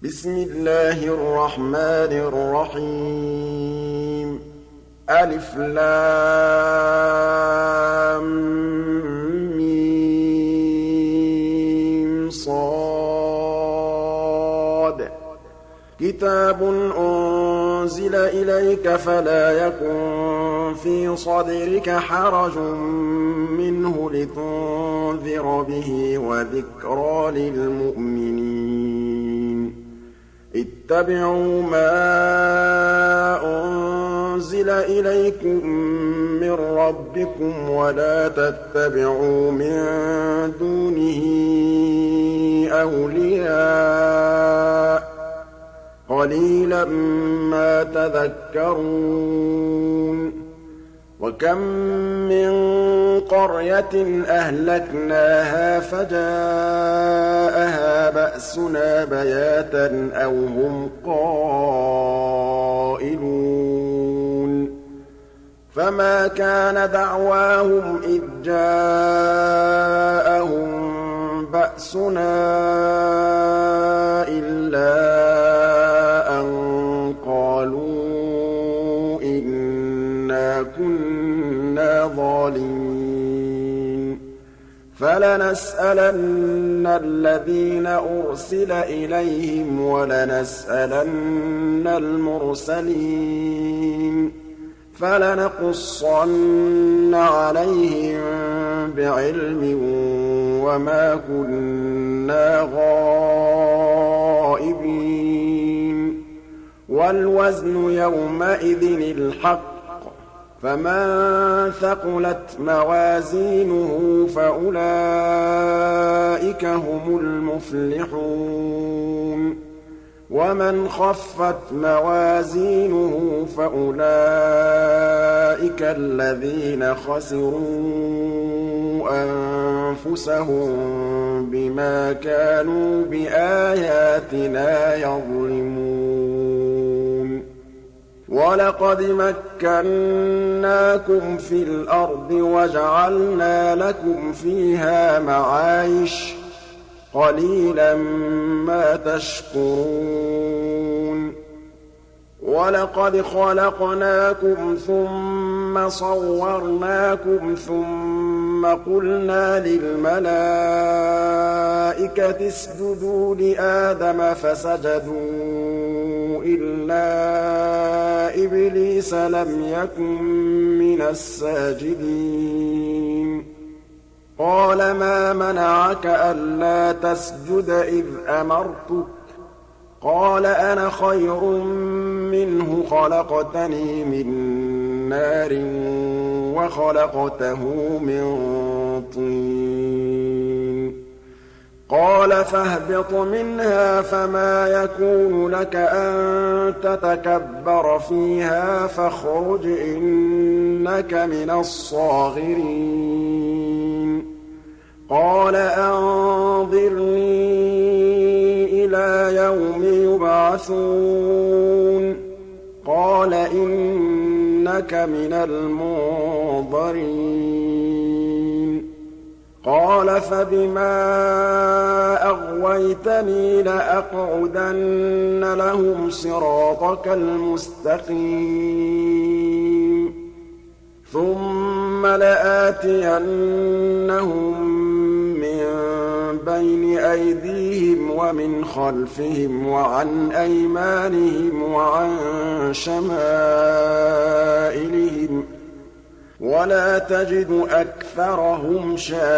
بسم الله الرحمن الرحيم ألف لام ميم صاد كتاب أنزل إليك فلا يكن في صدرك حرج منه لتنذر به وذكرى للمؤمنين اتبعوا ما أنزل إليكم من ربكم ولا تتبعوا من دونه أولياء قليلا ما تذكرون وكم من قرية أهلكناها فجاءها بأسنا بياتا أو هم قائلون فما كان دعواهم إذ جاءهم بأسنا إلا كُنَّا ظَالِمِينَ فَلَنَسْأَلَنَّ الَّذِينَ أُرْسِلَ إِلَيْهِمْ وَلَنَسْأَلَنَّ الْمُرْسَلِينَ فَلَنَقُصَّنَّ عَلَيْهِم بِعِلْمٍ وَمَا كُنَّا غَائِبِينَ وَالْوَزْنُ يَوْمَئِذٍ الْحَقُّ فمن ثقلت موازينه فأولئك هم المفلحون ومن خفت موازينه فأولئك الذين خسروا أنفسهم بما كانوا بآياتنا يظلمون وَلَقَدْ مَكَّنَّاكُمْ فِي الْأَرْضِ وَجَعَلْنَا لَكُمْ فِيهَا مَعَايِشَ ۗ قَلِيلًا مَّا تَشْكُرُونَ وَلَقَدْ خَلَقْنَاكُمْ ثُمَّ صَوَّرْنَاكُمْ ثُمَّ قُلْنَا لِلْمَلَائِكَةِ اسْجُدُوا لِآدَمَ فَسَجَدُوا إِلَّا إِبْلِيسَ لَمْ يَكُن مِّنَ السَّاجِدِينَ قَالَ مَا مَنَعَكَ أَلَّا تَسْجُدَ إِذْ أَمَرْتُكَ قَالَ أَنَا خَيْرٌ مِّنْهُ خَلَقْتَنِي مِن نَّارٍ وَخَلَقْتَهُ مِن طِينٍ قَالَ فَاهْبِطْ مِنْهَا فَمَا يَكُونُ لَكَ أَن تَتَكَبَّرَ فِيهَا فَاخْرُجْ إِنَّكَ مِنَ الصَّاغِرِينَ قَالَ أَنظِرْنِي إِلَىٰ يَوْمِ يُبْعَثُونَ قَالَ إِنَّكَ مِنَ الْمُنظَرِينَ قَالَ فَبِمَا أَغْوَيْتَنِي لَأَقْعُدَنَّ لَهُمْ صِرَاطَكَ الْمُسْتَقِيمَ ثُمَّ لَآتِيَنَّهُم مِّن بَيْنِ أَيْدِيهِمْ وَمِنْ خَلْفِهِمْ وَعَنْ أَيْمَانِهِمْ وَعَن شَمَائِلِهِمْ ۖ وَلَا تَجِدُ أَكْثَرَهُمْ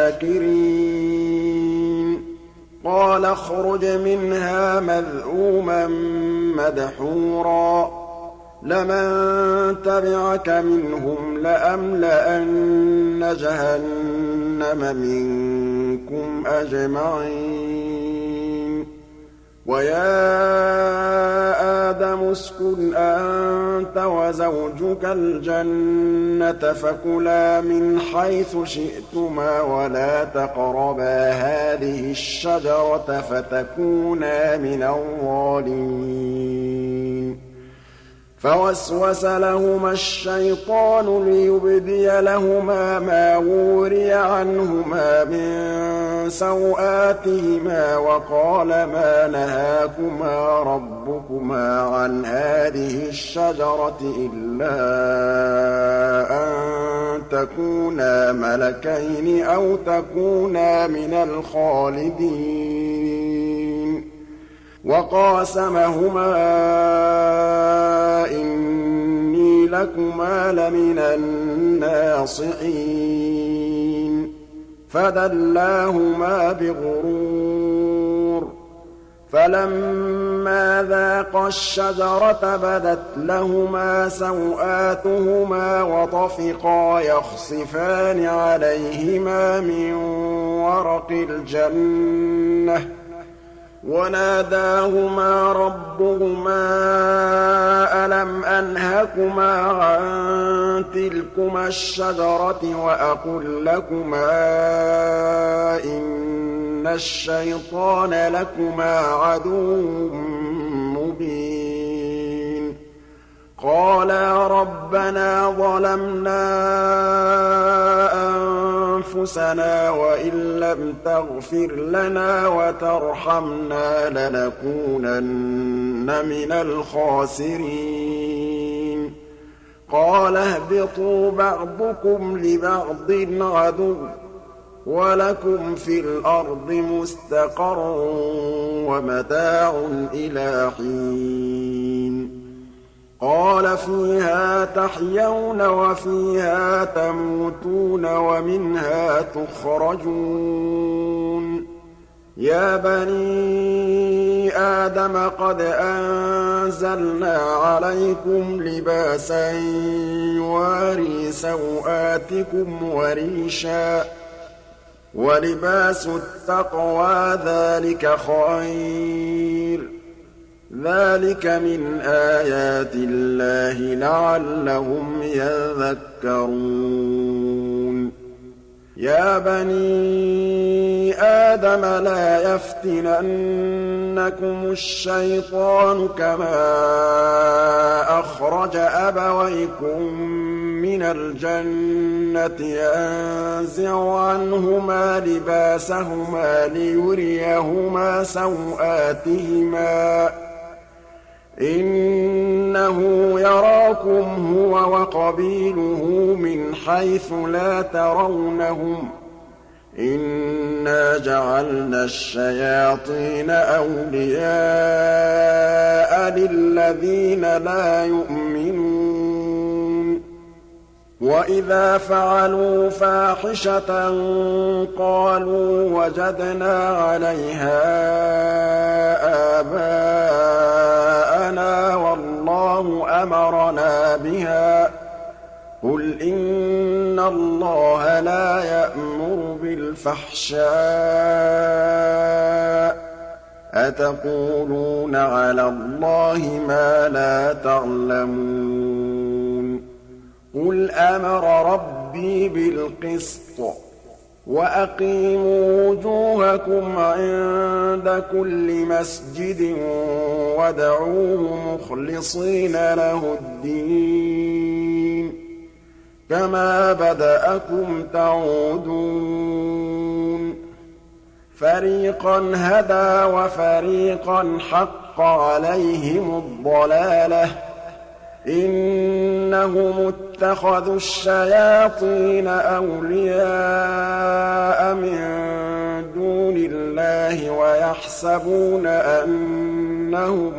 شَاكِرِينَ قَالَ اخْرُجْ مِنْهَا مَذْءُومًا مَّدْحُورًا ۖ لَّمَن تَبِعَكَ مِنْهُمْ لَأَمْلَأَنَّ جَهَنَّمَ مِنكُمْ أَجْمَعِينَ وَيَا آدَمُ اسْكُنْ أَنتَ وَزَوْجُكَ الْجَنَّةَ فَكُلَا مِنْ حَيْثُ شِئْتُمَا وَلَا تَقْرَبَا هَٰذِهِ الشَّجَرَةَ فَتَكُونَا مِنَ الظَّالِمِينَ فَوَسْوَسَ لَهُمَا الشَّيْطَانُ لِيُبْدِيَ لَهُمَا مَا وُورِيَ عَنْهُمَا مِن سَوْآتِهِمَا وَقَالَ مَا نَهَاكُمَا رَبُّكُمَا عَنْ هَٰذِهِ الشَّجَرَةِ إِلَّا أَن تَكُونَا مَلَكَيْنِ أَوْ تَكُونَا مِنَ الْخَالِدِينَ وَقَاسَمَهُمَا إِنِّي لَكُمَا لَمِنَ النَّاصِحِينَ فَدَلَّاهُمَا بِغُرُورٍ ۚ فَلَمَّا ذَاقَا الشَّجَرَةَ بَدَتْ لَهُمَا سَوْآتُهُمَا وَطَفِقَا يَخْصِفَانِ عَلَيْهِمَا مِن وَرَقِ الْجَنَّةِ ۖ وَنَادَاهُمَا رَبُّهُمَا أَلَمْ أَنْهَكُمَا عَن تِلْكُمَا الشَّجَرَةِ وَأَقُل لَّكُمَا إِنَّ الشَّيْطَانَ لَكُمَا عَدُوٌّ مُّبِينٌ قَالَا رَبَّنَا ظَلَمْنَا أَنفُسَنَا وَإِن لَّمْ تَغْفِرْ لَنَا وَتَرْحَمْنَا لَنَكُونَنَّ مِنَ الْخَاسِرِينَ قَالَ اهْبِطُوا بَعْضُكُمْ لِبَعْضٍ عَدُوٌّ ۖ وَلَكُمْ فِي الْأَرْضِ مُسْتَقَرٌّ وَمَتَاعٌ إِلَىٰ حِينٍ قَالَ فِيهَا تَحْيَوْنَ وَفِيهَا تَمُوتُونَ وَمِنْهَا تُخْرَجُونَ يَا بَنِي آدَمَ قَدْ أَنزَلْنَا عَلَيْكُمْ لِبَاسًا يُوَارِي سَوْآتِكُمْ وَرِيشًا ۖ وَلِبَاسُ التَّقْوَىٰ ذَٰلِكَ خَيْرٌ ۚ ذَٰلِكَ مِنْ آيَاتِ اللَّهِ لَعَلَّهُمْ يَذَّكَّرُونَ يَا بَنِي آدَمَ لَا يَفْتِنَنَّكُمُ الشَّيْطَانُ كَمَا أَخْرَجَ أَبَوَيْكُم مِّنَ الْجَنَّةِ يَنزِعُ عَنْهُمَا لِبَاسَهُمَا لِيُرِيَهُمَا سَوْآتِهِمَا ۗ إِنَّهُ يَرَاكُمْ هُوَ وَقَبِيلُهُ مِنْ حَيْثُ لَا تَرَوْنَهُمْ ۗ إِنَّا جَعَلْنَا الشَّيَاطِينَ أَوْلِيَاءَ لِلَّذِينَ لَا يُؤْمِنُونَ وَإِذَا فَعَلُوا فَاحِشَةً قَالُوا وَجَدْنَا عَلَيْهَا آبَاءَنَا وَاللَّهُ أَمَرَنَا بِهَا ۗ قُلْ إِنَّ اللَّهَ لَا يَأْمُرُ بِالْفَحْشَاءِ ۖ أَتَقُولُونَ عَلَى اللَّهِ مَا لَا تَعْلَمُونَ قُلْ أَمَرَ رَبِّي بِالْقِسْطِ ۖ وَأَقِيمُوا وُجُوهَكُمْ عِندَ كُلِّ مَسْجِدٍ وَادْعُوهُ مُخْلِصِينَ لَهُ الدِّينَ كَمَا بَدَأَكُمْ تَعُودُونَ فَرِيقًا هَدَىٰ وَفَرِيقًا حَقَّ عَلَيْهِمُ الضَّلَالَةُ ۗ إِنَّهُمُ اتَّخَذُوا الشَّيَاطِينَ أَوْلِيَاءَ مِن دُونِ اللَّهِ وَيَحْسَبُونَ أَنَّهُم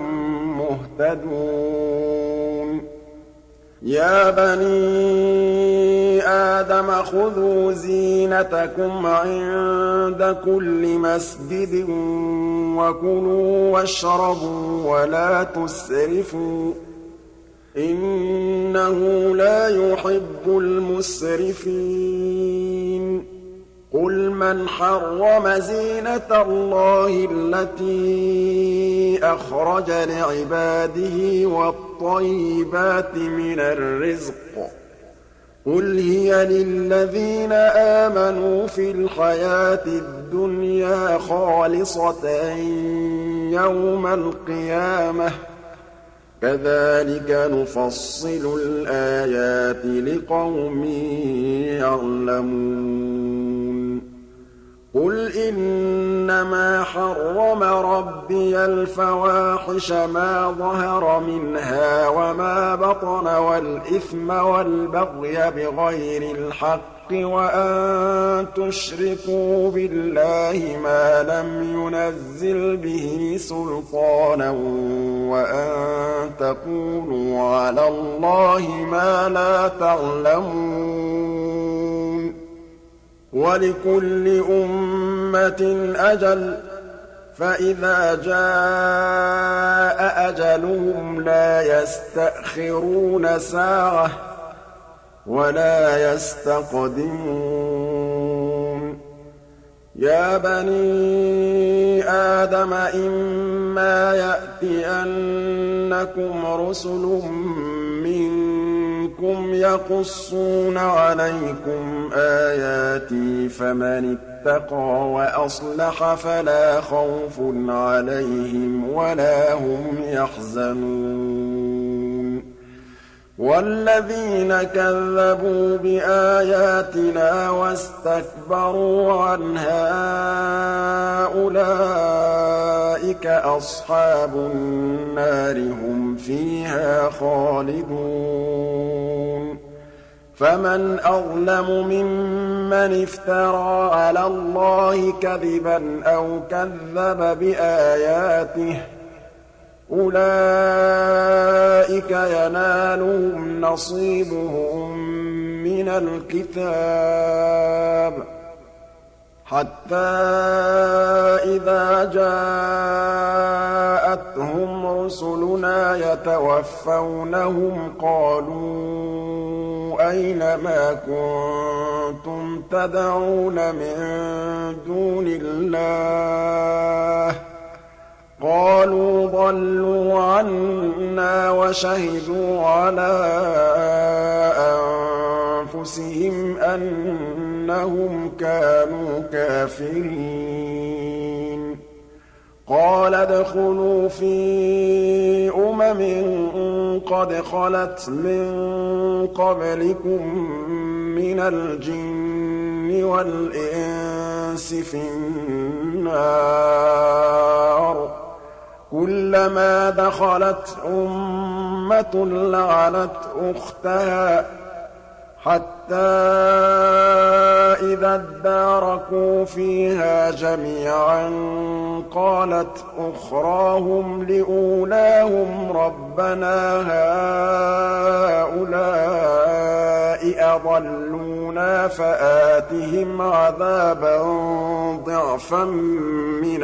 مُّهْتَدُونَ يَا بَنِي آدَمَ خُذُوا زِينَتَكُمْ عِندَ كُلِّ مَسْجِدٍ وَكُلُوا وَاشْرَبُوا وَلَا تُسْرِفُوا ۚ إِنَّهُ لَا يُحِبُّ الْمُسْرِفِينَ قُلْ مَنْ حَرَّمَ زِينَةَ اللَّهِ الَّتِي أَخْرَجَ لِعِبَادِهِ وَالطَّيِّبَاتِ مِنَ الرِّزْقِ ۚ قُلْ هِيَ لِلَّذِينَ آمَنُوا فِي الْحَيَاةِ الدُّنْيَا خَالِصَةً يَوْمَ الْقِيَامَةِ ۗ كَذَٰلِكَ نُفَصِّلُ الْآيَاتِ لِقَوْمٍ يَعْلَمُونَ قُلْ إِنَّمَا حَرَّمَ رَبِّيَ الْفَوَاحِشَ مَا ظَهَرَ مِنْهَا وَمَا بَطَنَ وَالْإِثْمَ وَالْبَغْيَ بِغَيْرِ الْحَقِّ وَأَن تُشْرِكُوا بِاللَّهِ مَا لَمْ يُنَزِّلْ بِهِ سُلْطَانًا وَأَن تَقُولُوا عَلَى اللَّهِ مَا لَا تَعْلَمُونَ وَلِكُلِّ أُمَّةٍ أَجَلٌ ۖ فَإِذَا جَاءَ أَجَلُهُمْ لَا يَسْتَأْخِرُونَ سَاعَةً ۖ وَلَا يَسْتَقْدِمُونَ يَا بَنِي آدَمَ إِمَّا يَأْتِيَنَّكُمْ رُسُلٌ مِّنكُمْ يَقُصُّونَ عَلَيْكُمْ آيَاتِي فَمَنِ اتَّقَىٰ وَأَصْلَحَ فَلَا خَوْفٌ عَلَيْهِمْ وَلَا هُمْ يَحْزَنُونَ وَالَّذِينَ كَذَّبُوا بِآيَاتِنَا وَاسْتَكْبَرُوا عَنْهَا أُولَٰئِكَ أَصْحَابُ النَّارِ ۖ هُمْ فِيهَا خَالِدُونَ فَمَنْ أَظْلَمُ مِمَّنِ افْتَرَىٰ عَلَى اللَّهِ كَذِبًا أَوْ كَذَّبَ بِآيَاتِهِ ۚ أُولَٰئِكَ يَنَالُهُمْ نَصِيبُهُم مِّنَ الْكِتَابِ حَتَّىٰ إِذَا جَاءَتْهُمْ رُسُلُنَا يَتَوَفَّوْنَهُمْ قَالُوا أَيْنَ مَا كُنتُمْ تَدْعُونَ مِن دُونِ اللَّهِ ۖ قَالُوا ضَلُّوا عَنَّا وَشَهِدُوا عَلَىٰ أَنفُسِهِمْ أَنَّهُمْ كَانُوا كَافِرِينَ قَالَ ادْخُلُوا فِي قَدْ خَلَتْ مِن قَبْلِكُم مِّنَ الْجِنِّ وَالْإِنسِ فِي النَّارِ كُلَّمَا دَخَلَتْ أُمَّةٌ لَّعَنَتْ أُخْتَهَا حَتَّىٰ إِذَا ادَّارَكُوا فِيهَا جَمِيعًا قَالَتْ أُخْرَاهُمْ لِأُولَاهُمْ رَبَّنَا هَٰؤُلَاءِ أَضَلُّونَا فَآتِهِمْ عَذَابًا ضِعْفًا مِّنَ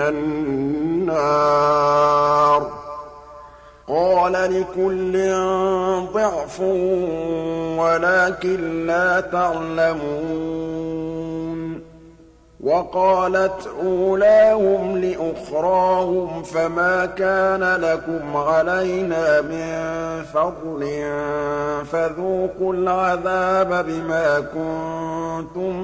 النَّارِ قَالَ لِكُلٍّ ضِعْفٌ وَلَٰكِن لَّا تَعْلَمُونَ وَقَالَتْ أُولَاهُمْ لِأُخْرَاهُمْ فَمَا كَانَ لَكُمْ عَلَيْنَا مِن فَضْلٍ فَذُوقُوا الْعَذَابَ بِمَا كُنتُمْ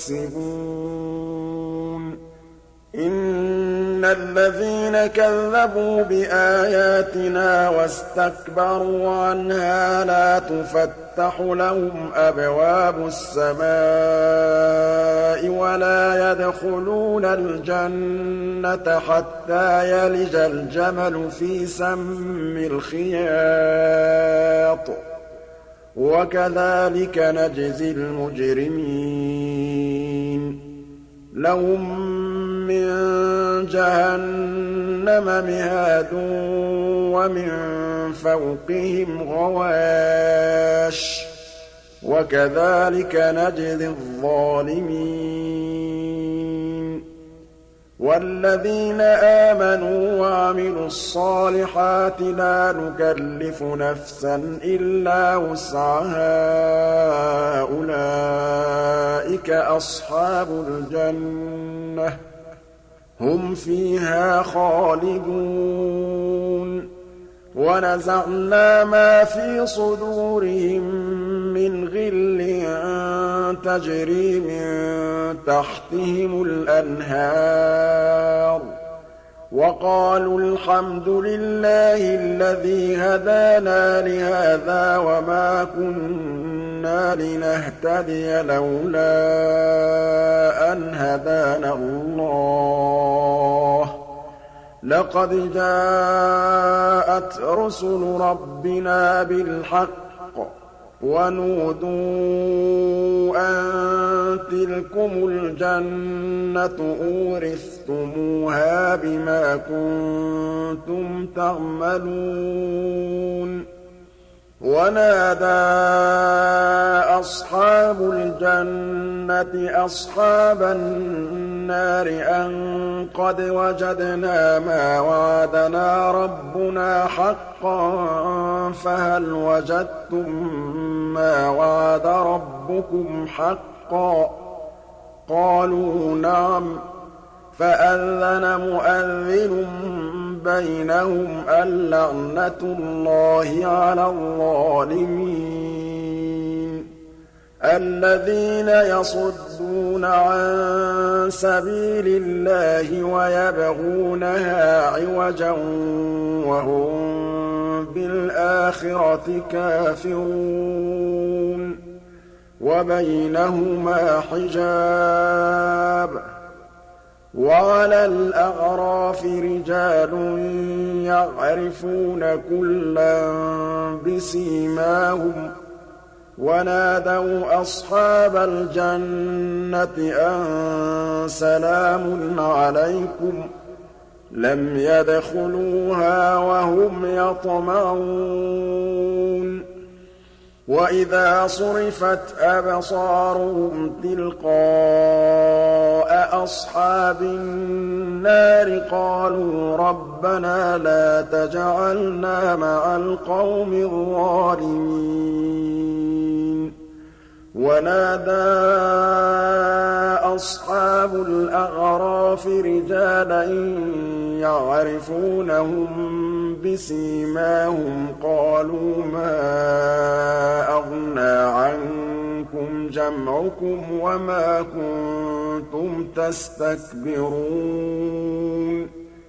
تَكْسِبُونَ إِنَّ الَّذِينَ كَذَّبُوا بِآيَاتِنَا وَاسْتَكْبَرُوا عَنْهَا لَا تُفَتَّحُ لَهُمْ أَبْوَابُ السَّمَاءِ وَلَا يَدْخُلُونَ الْجَنَّةَ حَتَّىٰ يَلِجَ الْجَمَلُ فِي سَمِّ الْخِيَاطِ ۚ وَكَذَٰلِكَ نَجْزِي الْمُجْرِمِينَ لَهُم مِّن جَهَنَّمَ مِهَادٌ وَمِن فَوْقِهِمْ غَوَاشٍ ۚ وَكَذَٰلِكَ نَجْزِي الظَّالِمِينَ وَالَّذِينَ آمَنُوا وَعَمِلُوا الصَّالِحَاتِ لَا نُكَلِّفُ نَفْسًا إِلَّا وُسْعَهَا أُولَٰئِكَ أَصْحَابُ الْجَنَّةِ ۖ هُمْ فِيهَا خَالِدُونَ وَنَزَعْنَا مَا فِي صُدُورِهِم مِّنْ غِلٍّ تَجْرِي مِن تَحْتِهِمُ الْأَنْهَارُ وَقَالُوا الْحَمْدُ لِلَّهِ الَّذِي هَدَانَا لِهَٰذَا وَمَا كُنَّا لِنَهْتَدِيَ لَوْلَا أَنْ هَدَانَا اللَّهُ ۖ لَقَدْ جَاءَتْ رُسُلُ رَبِّنَا بِالْحَقِّ ۖ وَنُودُوا أَن تِلْكُمُ الْجَنَّةُ أُورِثْتُمُوهَا بِمَا كُنتُمْ تَعْمَلُونَ وَنَادَىٰ أَصْحَابُ الْجَنَّةِ أَصْحَابَ النَّارِ أَن قَدْ وَجَدْنَا مَا وَعَدَنَا رَبُّنَا حَقًّا فَهَلْ وَجَدتُّم مَّا وَعَدَ رَبُّكُمْ حَقًّا ۖ قَالُوا نَعَمْ ۖ فَأَذَّنَ مُؤَذِّنٌ بَيْنَهُمْ اللَّعْنَةُ اللَّهِ عَلَى الظَّالِمِينَ الَّذِينَ يَصُدُّونَ عَن سَبِيلِ اللَّهِ وَيَبْغُونَهَا عِوَجًا وَهُم بِالْآخِرَةِ كَافِرُونَ وَبَيْنَهُمَا حِجَابٌ ۚ وَعَلَى الْأَعْرَافِ رِجَالٌ يَعْرِفُونَ كُلًّا بِسِيمَاهُمْ ۚ وَنَادَوْا أَصْحَابَ الْجَنَّةِ أَن سَلَامٌ عَلَيْكُمْ ۚ لَمْ يَدْخُلُوهَا وَهُمْ يَطْمَعُونَ وَإِذَا صُرِفَتْ أَبْصَارُهُمْ تِلْقَاءَ أَصْحَابِ النَّارِ قَالُوا رَبَّنَا لَا تَجْعَلْنَا مَعَ الْقَوْمِ الظَّالِمِينَ وَنَادَىٰ أَصْحَابُ الْأَعْرَافِ رِجَالًا يَعْرِفُونَهُم بِسِيمَاهُمْ قَالُوا مَا أَغْنَىٰ عَنكُمْ جَمْعُكُمْ وَمَا كُنتُمْ تَسْتَكْبِرُونَ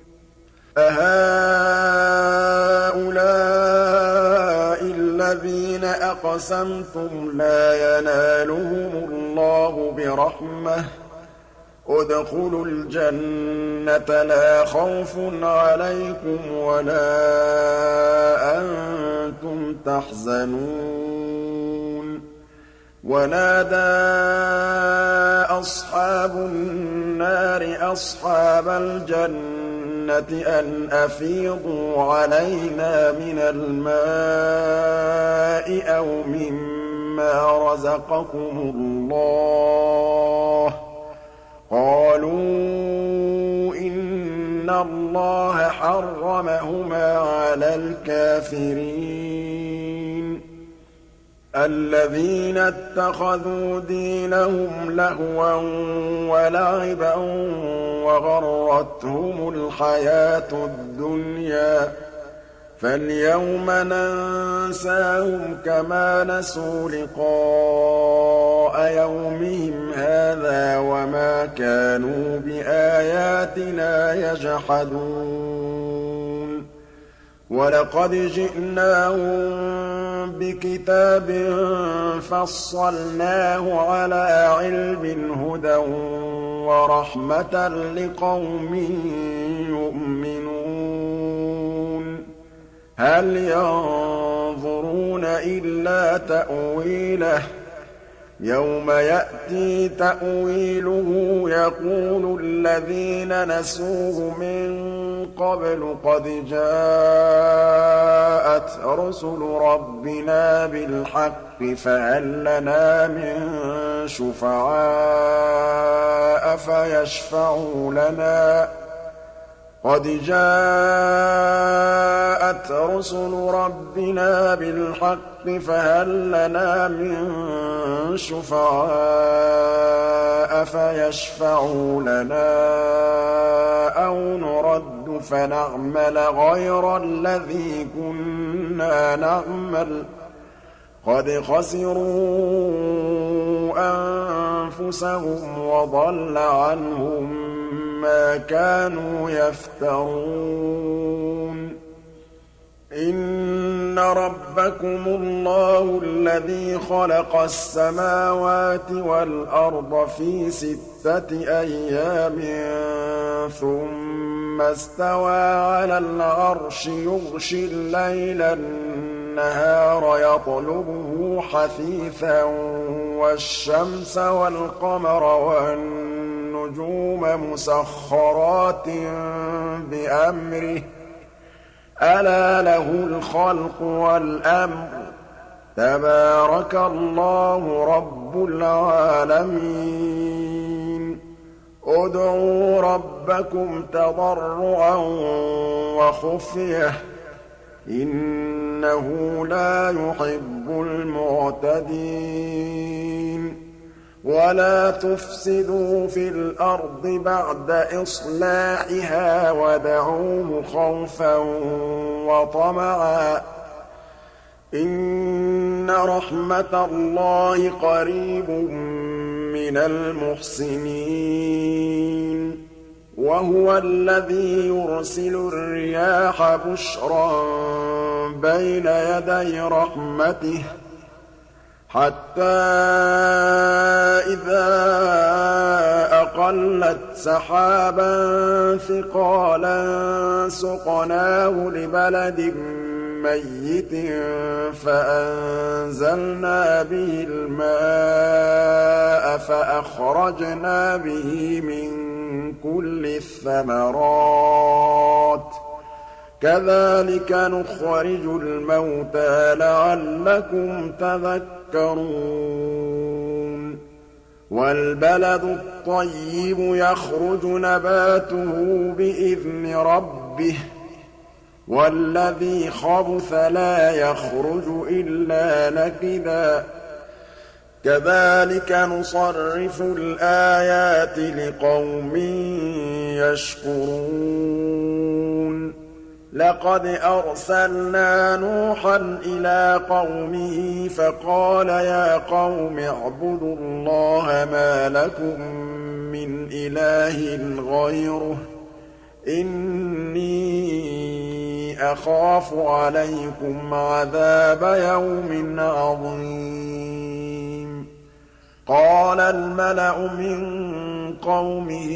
أَهَٰؤُلَاءِ الَّذِينَ أَقْسَمْتُمْ لَا يَنَالُهُمُ اللَّهُ بِرَحْمَةٍ ۚ ادْخُلُوا الْجَنَّةَ لَا خَوْفٌ عَلَيْكُمْ وَلَا أَنتُمْ تَحْزَنُونَ وَنَادَىٰ أَصْحَابُ النَّارِ أَصْحَابَ الْجَنَّةِ أَنْ أَفِيضُوا عَلَيْنَا مِنَ الْمَاءِ أَوْ مِمَّا رَزَقَكُمُ اللَّهُ ۚ قَالُوا إِنَّ اللَّهَ حَرَّمَهُمَا عَلَى الْكَافِرِينَ الَّذِينَ اتَّخَذُوا دِينَهُمْ لَهْوًا وَلَعِبًا وَغَرَّتْهُمُ الْحَيَاةُ الدُّنْيَا ۚ فَالْيَوْمَ نَنسَاهُمْ كَمَا نَسُوا لِقَاءَ يَوْمِهِمْ هَٰذَا وَمَا كَانُوا بِآيَاتِنَا يَجْحَدُونَ وَلَقَدْ جِئْنَاهُم بِكِتَابٍ فَصَّلْنَاهُ عَلَىٰ عِلْمٍ هُدًى وَرَحْمَةً لِّقَوْمٍ يُؤْمِنُونَ هَلْ يَنظُرُونَ إِلَّا تَأْوِيلَهُ ۚ يَوْمَ يَأْتِي تَأْوِيلُهُ يَقُولُ الَّذِينَ نَسُوهُ مِن قَبْلُ قَدْ جَاءَتْ رُسُلُ رَبِّنَا بِالْحَقِّ فَهَل لَّنَا مِن شُفَعَاءَ فَيَشْفَعُوا لَنَا ۚ قَدْ جَاءَتْ رُسُلُ رَبِّنَا بِالْحَقِّ فَهَل لَّنَا مِن شُفَعَاءَ فَيَشْفَعُوا لَنَا أَوْ نُرَدُّ فَنَعْمَلَ غَيْرَ الَّذِي كُنَّا نَعْمَلُ ۚ قَدْ خَسِرُوا أَنفُسَهُمْ وَضَلَّ عَنْهُم مَا كَانُوا يَفْتَرُونَ إِنَّ رَبَّكُمُ اللَّهُ الَّذِي خَلَقَ السَّمَاوَاتِ وَالْأَرْضَ فِي 6 أَيَّامٍ ثُمَّ اسْتَوَىٰ عَلَى الْعَرْشِ يُغْشِي اللَّيْلَ النَّهَارَ يَطْلُبُهُ حَثِيثًا وَالشَّمْسَ وَالْقَمَرَ وَالنُّجُومَ مُسَخَّرَاتٍ بِأَمْرِهِ ۗ أَلَا لَهُ الْخَلْقُ وَالْأَمْرُ ۗ تَبَارَكَ اللَّهُ رَبُّ الْعَالَمِينَ ادْعُوا رَبَّكُمْ تَضَرُّعًا وَخُفْيَةً ۚ إِنَّهُ لَا يُحِبُّ الْمُعْتَدِينَ وَلَا تُفْسِدُوا فِي الْأَرْضِ بَعْدَ إِصْلَاحِهَا وَادْعُوهُ خَوْفًا وَطَمَعًا ۚ إِنَّ رَحْمَتَ اللَّهِ قَرِيبٌ مِّنَ الْمُحْسِنِينَ وَهُوَ الَّذِي يُرْسِلُ الرِّيَاحَ بُشْرًا بَيْنَ يَدَيْ رَحْمَتِهِ حَتَّىٰ إِذَا أَقَلَّتْ سَحَابًا ثِقَالًا سُقْنَاهُ لِبَلَدٍ مَّيِّتٍ فَأَنزَلْنَا بِهِ الْمَاءَ فَأَخْرَجْنَا بِهِ مِن كُلِّ الثَّمَرَاتِ ۚ كَذَٰلِكَ نُخْرِجُ الْمَوْتَىٰ لَعَلَّكُمْ تَذَكَّرُونَ وَالْبَلَدُ الطَّيِّبُ يَخْرُجُ نَبَاتُهُ بِإِذْنِ رَبِّهِ ۖ وَالَّذِي خَبُثَ لَا يَخْرُجُ إِلَّا نَكِدًا ۚ كَذَٰلِكَ نُصَرِّفُ الْآيَاتِ لِقَوْمٍ يَشْكُرُونَ لَقَدْ أَرْسَلْنَا نُوحًا إِلَىٰ قَوْمِهِ فَقَالَ يَا قَوْمِ اعْبُدُوا اللَّهَ مَا لَكُم مِّنْ إِلَٰهٍ غَيْرُهُ إِنِّي أَخَافُ عَلَيْكُمْ عَذَابَ يَوْمٍ عَظِيمٍ قَالَ الْمَلَأُ مِن قَوْمِهِ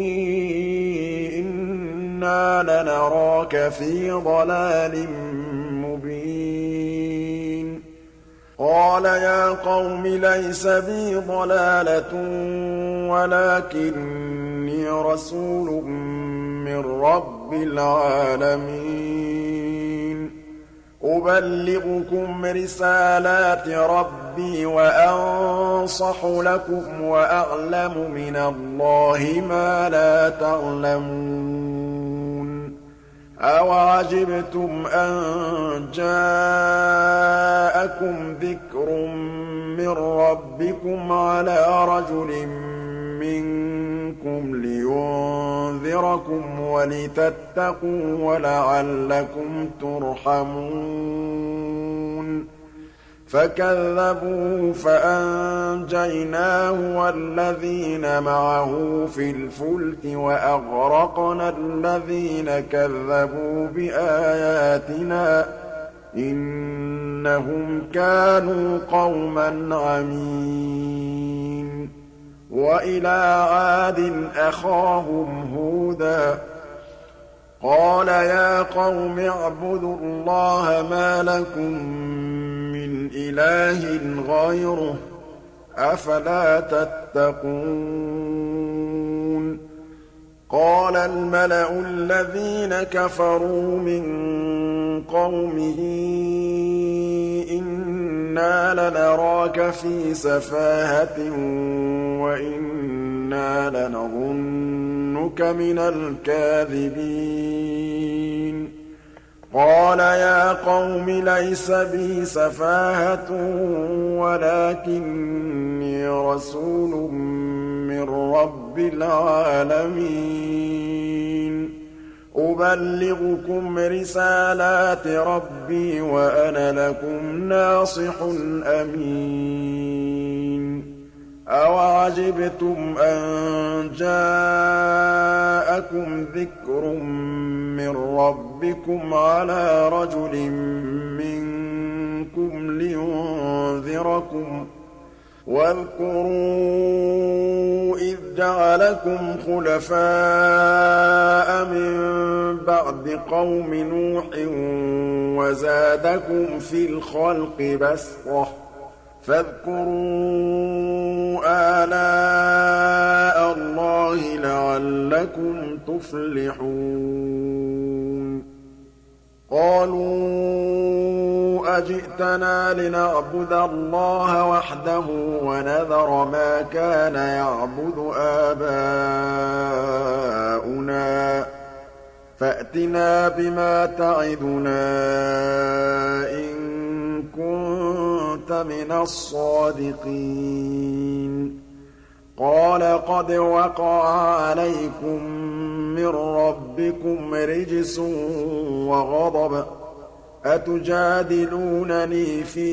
إِنَّا لَنَرَاكَ فِي ضَلَالٍ مُّبِينٍ قَالَ يَا قَوْمِ لَيْسَ بِي ضَلَالَةٌ وَلَٰكِنِّي رَسُولٌ مِّن رَّبِّ الْعَالَمِينَ أُبَلِّغُكُمْ رِسَالَاتِ رَبِّي وَأَنصَحُ لَكُمْ وَأَعْلَمُ مِنَ اللَّهِ مَا لَا تَعْلَمُونَ أَوَعَجِبْتُمْ أَن جَاءَكُمْ ذِكْرٌ مِّن رَّبِّكُمْ عَلَىٰ رَجُلٍ مِّنكُمْ لِيُنذِرَكُمْ وَلِتَتَّقُوا وَلَعَلَّكُمْ تُرْحَمُونَ فَكَذَّبُوهُ فَأَنجَيْنَاهُ وَالَّذِينَ مَعَهُ فِي الْفُلْكِ وَأَغْرَقْنَا الَّذِينَ كَذَّبُوا بِآيَاتِنَا ۚ إِنَّهُمْ كَانُوا قَوْمًا عَمِينَ وَإِلَىٰ عَادٍ أَخَاهُمْ هُودًا ۚ قَالَ يَا قَوْمِ اعْبُدُوا اللَّهَ مَا لَكُم مِّنْ إِلَٰهٍ غَيْرُهُ ۖ أَفَلَا تَتَّقُونَ قَالَ الْمَلَأُ الَّذِينَ كَفَرُوا مِن قَوْمِهِ إِنَّا لَنَرَاكَ فِي سَفَاهَةٍ وَإِنَّا لَنَظُنُّكَ مِنَ الْكَاذِبِينَ قَالَ يَا قَوْمِ لَيْسَ بِي سَفَاهَةٌ وَلَٰكِنِّي رَسُولٌ مِّن رَّبِّ الْعَالَمِينَ أُبَلِّغُكُمْ رِسَالَاتِ رَبِّي وَأَنَا لَكُمْ نَاصِحٌ أَمِينٌ أَوَعَجِبْتُمْ أَن جَاءَكُمْ ذِكْرٌ مِّن رَّبِّكُمْ عَلَىٰ رَجُلٍ مِّنكُمْ لِيُنذِرَكُمْ ۚ وَاذْكُرُوا إِذْ جَعَلَكُمْ خُلَفَاءَ مِن بَعْدِ قَوْمِ نُوحٍ وَزَادَكُمْ فِي الْخَلْقِ بَسْطَةً ۖ فاذكروا آلاء اللَّهِ لَعَلَّكُمْ تُفْلِحُونَ قَالُوا أَجِئْتَنَا لِنَعْبُدَ اللَّهَ وَحْدَهُ وَنَذَرَ مَا كَانَ يَعْبُدُ آبَاؤُنَا فَأْتِنَا بِمَا تَعِدُنَا إِن كُنتَ مِنَ الصَّادِقِينَ قَالَ قَدْ وَقَعَ عَلَيْكُم مِّن رَّبِّكُمْ رِجْسٌ وَغَضَبٌ ۖ أَتُجَادِلُونَنِي فِي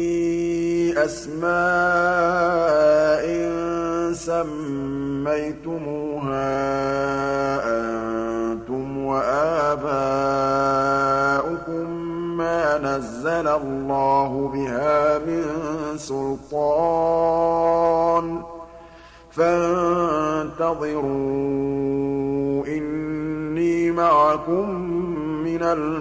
أَسْمَاءٍ سَمَّيْتُمُوهَا أَنتُمْ وَآبَاؤُكُم مَّا نَزَّلَ اللَّهُ بِهَا مِن سُلْطَانٍ ۚ فَانتَظِرُوا إِنِّي مَعَكُم مِّنَ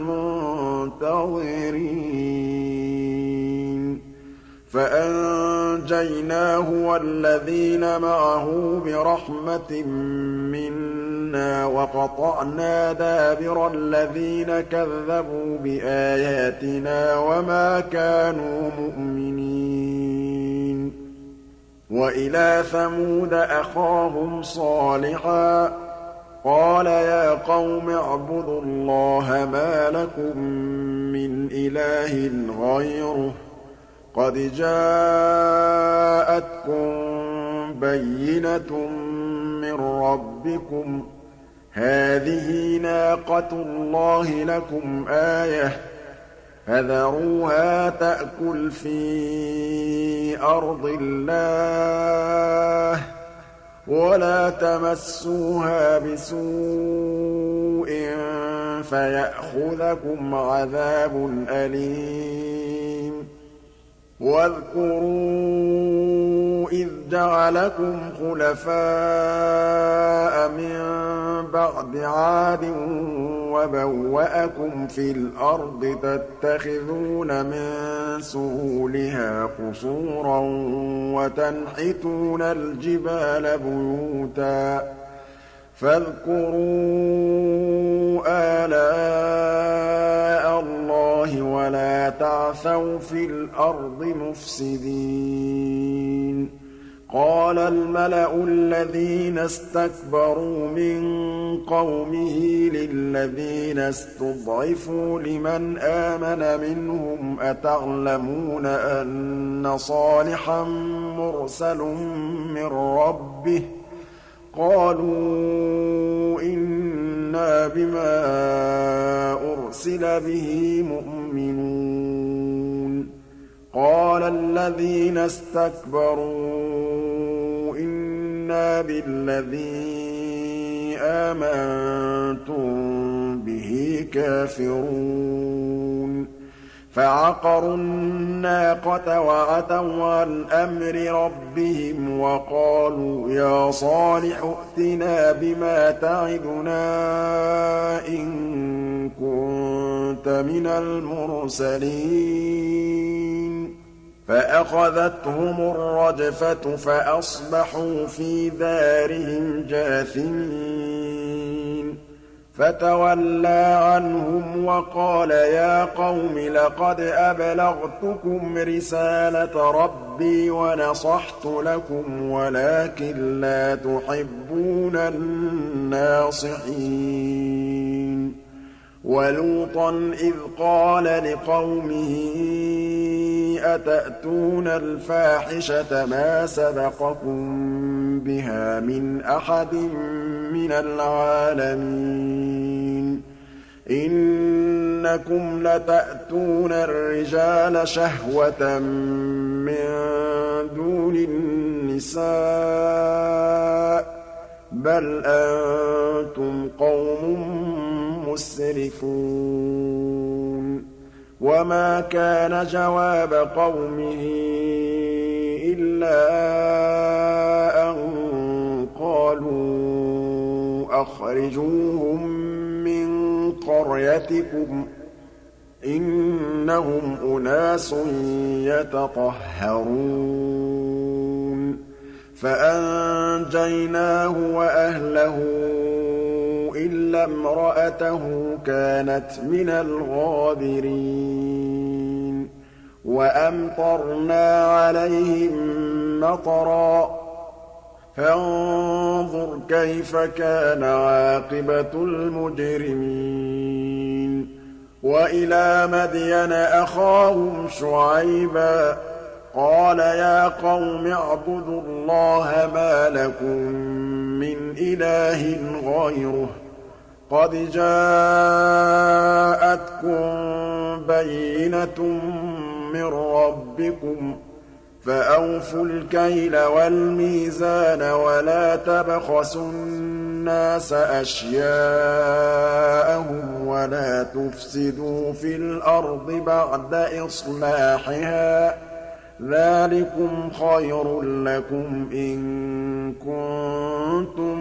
الْمُنتَظِرِينَ فَأَنجَيْنَاهُ وَالَّذِينَ مَعَهُ بِرَحْمَةٍ مِّنَّا وَقَطَعْنَا دَابِرَ الَّذِينَ كَذَّبُوا بِآيَاتِنَا وَمَا كَانُوا مُؤْمِنِينَ وَإِلَىٰ ثَمُودَ أَخَاهُمْ صَالِحًا ۚ قَالَ يَا قَوْمِ اعْبُدُوا اللَّهَ مَا لَكُم مِّنْ إِلَٰهٍ غَيْرُهُ ۖ قَدْ جَاءَتْكُم بَيِّنَةٌ مِّن رَّبِّكُمْ ۖ هَٰذِهِ نَاقَةُ اللَّهِ لَكُمْ آيَةً ۖ فَذَرُوهَا تَأْكُلْ فِي أَرْضِ اللَّهِ وَلَا تَمَسُّوهَا بِسُوءٍ فَيَأْخُذَكُمْ عَذَابٌ أَلِيمٌ وَاذْكُرُوا إِذْ جَعَلَكُمْ خُلَفَاءَ مِن بَعْدِ عَادٍ وَبَوَّأَكُمْ فِي الْأَرْضِ تَتَّخِذُونَ مِن سُهُولِهَا قُصُورًا وَتَنْحِتُونَ الْجِبَالَ بُيُوتًا فَاذْكُرُوا آلَاءَ اللَّهِ وَلَا تَعْثَوْا فِي الْأَرْضِ مُفْسِدِينَ قَالَ الْمَلَأُ الَّذِينَ اسْتَكْبَرُوا مِن قَوْمِهِ لِلَّذِينَ اسْتُضْعِفُوا لِمَنْ آمَنَ مِنْهُمْ أَتَعْلَمُونَ أَنَّ صَالِحًا مُّرْسَلٌ مِّن رَّبِّهِ ۚ قَالُوا إِنَّا بِمَا أُرْسِلَ بِهِ مُؤْمِنُونَ قَالَ الَّذِينَ اسْتَكْبَرُوا إِنَّا بِالَّذِي آمَنتُم بِهِ كَافِرُونَ فَعَقَرُوا النَّاقَةَ وَعَتَوْا عَنْ أَمْرِ رَبِّهِمْ وَقَالُوا يَا صَالِحُ ائْتِنَا بِمَا تَعِدُنَا إِن كُنتَ مِنَ الْمُرْسَلِينَ فَأَخَذَتْهُمُ الرَّجْفَةُ فَأَصْبَحُوا فِي دَارِهِمْ جَاثِمِينَ فَتَوَلَّىٰ عَنْهُمْ وَقَالَ يَا قَوْمِ لَقَدْ أَبْلَغْتُكُمْ رِسَالَةَ رَبِّي وَنَصَحْتُ لَكُمْ وَلَٰكِن لَّا تُحِبُّونَ النَّاصِحِينَ وَلُوطًا إِذْ قَالَ لِقَوْمِهِ أَتَأْتُونَ الْفَاحِشَةَ مَا سَبَقَكُم بِهَا مِنْ أَحَدٍ مِّنَ الْعَالَمِينَ إِنَّكُمْ لَتَأْتُونَ الرِّجَالَ شَهْوَةً مِّن دُونِ النِّسَاءِ بَلْ أَنتُمْ قَوْمٌ مُّسْرِفُونَ وَمَا كَانَ جَوَابَ قَوْمِهِ إِلَّا أَن قَالُوا أَخْرِجُوهُم مِّن قَرْيَتِكُمْ ۖ إِنَّهُمْ أُنَاسٌ يَتَطَهَّرُونَ فَأَنجَيْنَاهُ وَأَهْلَهُ إِلَّا امْرَأَتَهُ كَانَتْ مِنَ الْغَابِرِينَ وَأَمْطَرْنَا عَلَيْهِم مَّطَرًا ۖ فَانظُرْ كَيْفَ كَانَ عَاقِبَةُ الْمُجْرِمِينَ وَإِلَىٰ مَدْيَنَ أَخَاهُمْ شُعَيْبًا ۗ قَالَ يَا قَوْمِ اعْبُدُوا اللَّهَ مَا لَكُم مِّنْ إِلَٰهٍ غَيْرُهُ ۖ قَدْ جَاءَتْكُم بَيِّنَةٌ مِّن رَّبِّكُمْ ۖ فَأَوْفُوا الْكَيْلَ وَالْمِيزَانَ وَلَا تَبْخَسُوا النَّاسَ أَشْيَاءَهُمْ وَلَا تُفْسِدُوا فِي الْأَرْضِ بَعْدَ إِصْلَاحِهَا ۚ ذَٰلِكُمْ خَيْرٌ لَّكُمْ إِن كُنتُم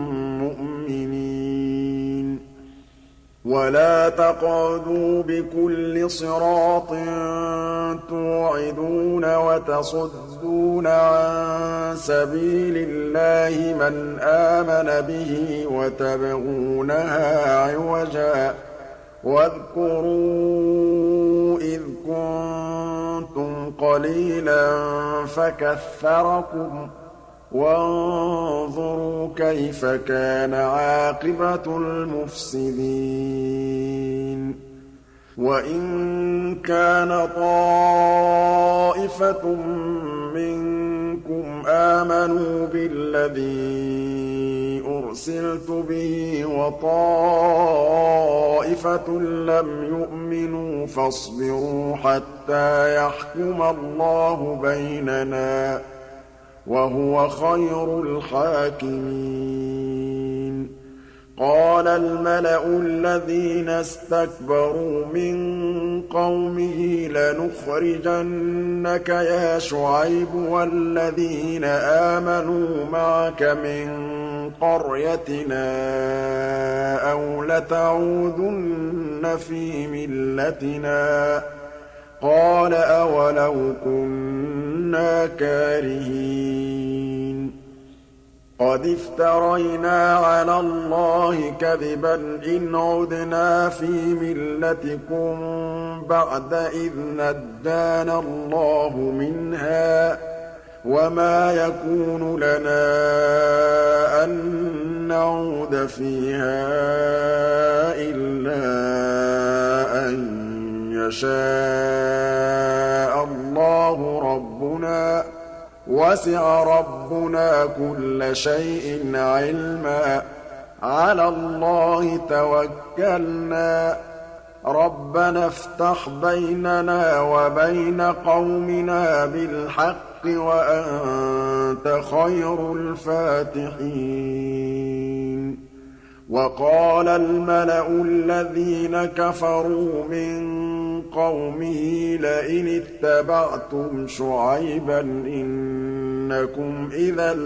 مُّؤْمِنِينَ وَلَا تَقْعُدُوا بِكُلِّ صِرَاطٍ تُوعِدُونَ وَتَصُدُّونَ عَن سَبِيلِ اللَّهِ مَنْ آمَنَ بِهِ وَتَبْغُونَهَا عِوَجًا ۚ وَاذْكُرُوا إِذْ كُنتُمْ قَلِيلًا فَكَثَّرَكُمْ ۖ وَانظُرُوا كَيْفَ كَانَ عَاقِبَةُ الْمُفْسِدِينَ وَإِن كَانَ طَائِفَةٌ مِّنكُمْ آمَنُوا بِالَّذِي أُرْسِلْتُ بِهِ وَطَائِفَةٌ لَّمْ يُؤْمِنُوا فَاصْبِرُوا حَتَّىٰ يَحْكُمَ اللَّهُ بَيْنَنَا ۚ وَهُوَ خَيْرُ الْحَاكِمِينَ قَالَ الْمَلَأُ الَّذِينَ اسْتَكْبَرُوا مِن قَوْمِهِ لَنُخْرِجَنَّكَ يَا شُعَيْبُ وَالَّذِينَ آمَنُوا مَعَكَ مِن قَرْيَتِنَا أَوْ لَتَعُودُنَّ فِي مِلَّتِنَا ۚ قَالَ أَوَلَوْ كُنَّا كَارِهِينَ قَدِ افْتَرَيْنَا عَلَى اللَّهِ كَذِبًا إِنْ عُدْنَا فِي مِلَّتِكُم بَعْدَ إِذْ نَجَّانَا اللَّهُ مِنْهَا ۚ وَمَا يَكُونُ لَنَا أَن نَّعُودَ فِيهَا إِلَّا أَن يَشَاءَ اللَّهُ رَبُّنَا ۚ وَسِعَ رَبُّنَا كُلَّ شَيْءٍ عِلْمًا ۚ عَلَى اللَّهِ تَوَكَّلْنَا ۚ رَبَّنَا افْتَحْ بَيْنَنَا وَبَيْنَ قَوْمِنَا بِالْحَقِّ وَأَنتَ خَيْرُ الْفَاتِحِينَ وَقَالَ الْمَلَأُ الَّذِينَ كَفَرُوا مِن قَوْمِهِ لَئِنِ اتَّبَعْتُمْ شُعَيْبًا إِنَّكُمْ إِذًا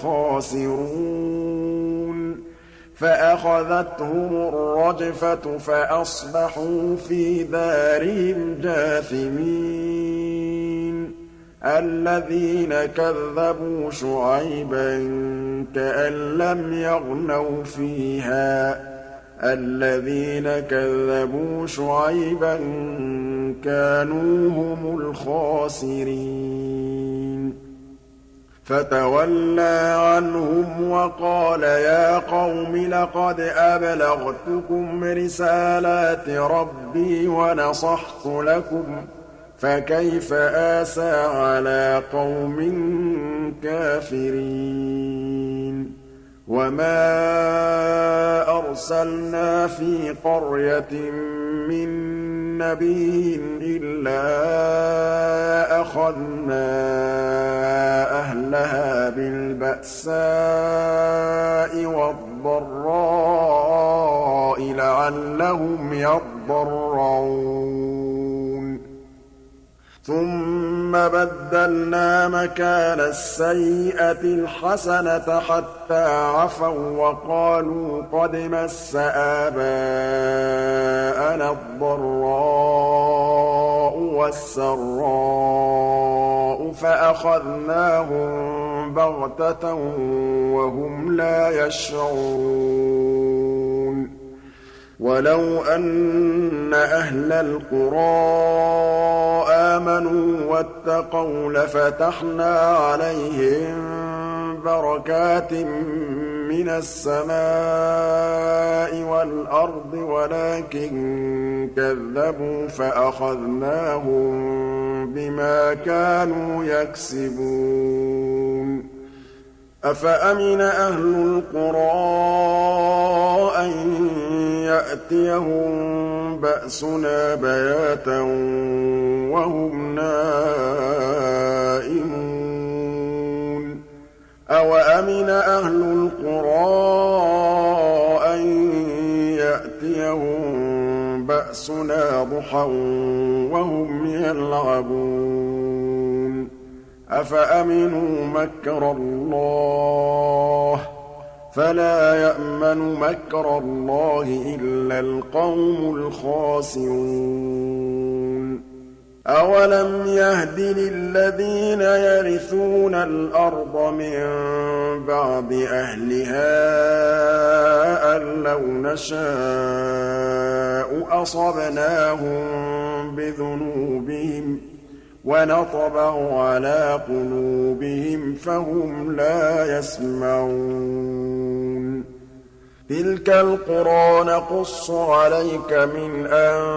لَّخَاسِرُونَ فَأَخَذَتْهُمُ الرَّجْفَةُ فَأَصْبَحُوا فِي دَارِهِمْ جَاثِمِينَ الَّذِينَ كَذَّبُوا شُعَيْبًا كَأَن لَّمْ يَغْنَوْا فِيهَا ۚ الَّذِينَ كَذَّبُوا شُعَيْبًا كَانُوا هُمُ الْخَاسِرِينَ فَتَوَلَّىٰ عَنْهُمْ وَقَالَ يَا قَوْمِ لَقَدْ أَبْلَغْتُكُمْ رِسَالَاتِ رَبِّي وَنَصَحْتُ لَكُمْ ۖ فَكَيْفَ آسَىٰ عَلَىٰ قَوْمٍ كَافِرِينَ وَمَا أَرْسَلْنَا فِي قَرْيَةٍ مِّن نَّبِيٍّ إِلَّا أَخَذْنَا أَهْلَهَا بِالْبَأْسَاءِ وَالضَّرَّاءِ لَعَلَّهُمْ يَضَّرَّعُونَ ثُمَّ بَدَّلْنَا مَكَانَ السَّيِّئَةِ الْحَسَنَةَ حَتَّىٰ عَفَوا وَّقَالُوا قَدْ مَسَّ آبَاءَنَا الضَّرَّاءُ وَالسَّرَّاءُ فَأَخَذْنَاهُم بَغْتَةً وَهُمْ لَا يَشْعُرُونَ وَلَوْ أَنَّ أَهْلَ الْقُرَىٰ آمَنُوا وَاتَّقَوْا لَفَتَحْنَا عَلَيْهِم بَرَكَاتٍ مِّنَ السَّمَاءِ وَالْأَرْضِ وَلَٰكِن كَذَّبُوا فَأَخَذْنَاهُم بِمَا كَانُوا يَكْسِبُونَ أَفَأَمِنَ أَهْلُ الْقُرَىٰ أَن يَأْتِيَهُم بَأْسُنَا بَيَاتًا وَهُمْ نَائِمُونَ أَوَأَمِنَ أَهْلُ الْقُرَىٰ أَن يَأْتِيَهُم بَأْسُنَا ضُحًى وَهُمْ يَلْعَبُونَ أَفَأَمِنُوا مَكْرَ اللَّهِ ۚ فَلَا يَأْمَنُ مَكْرَ اللَّهِ إِلَّا الْقَوْمُ الْخَاسِرُونَ أَوَلَمْ يَهْدِ لِلَّذِينَ يَرِثُونَ الْأَرْضَ مِن بَعْدِ أَهْلِهَا أَن لَّوْ نَشَاءُ أَصَبْنَاهُم بِذُنُوبِهِمْ وَنَطْبَعُ عَلَىٰ قُلُوبِهِمْ فَهُمْ لَا يَسْمَعُونَ تِلْكَ الْقُرَىٰ نَقُصُّ عَلَيْكَ مِنْ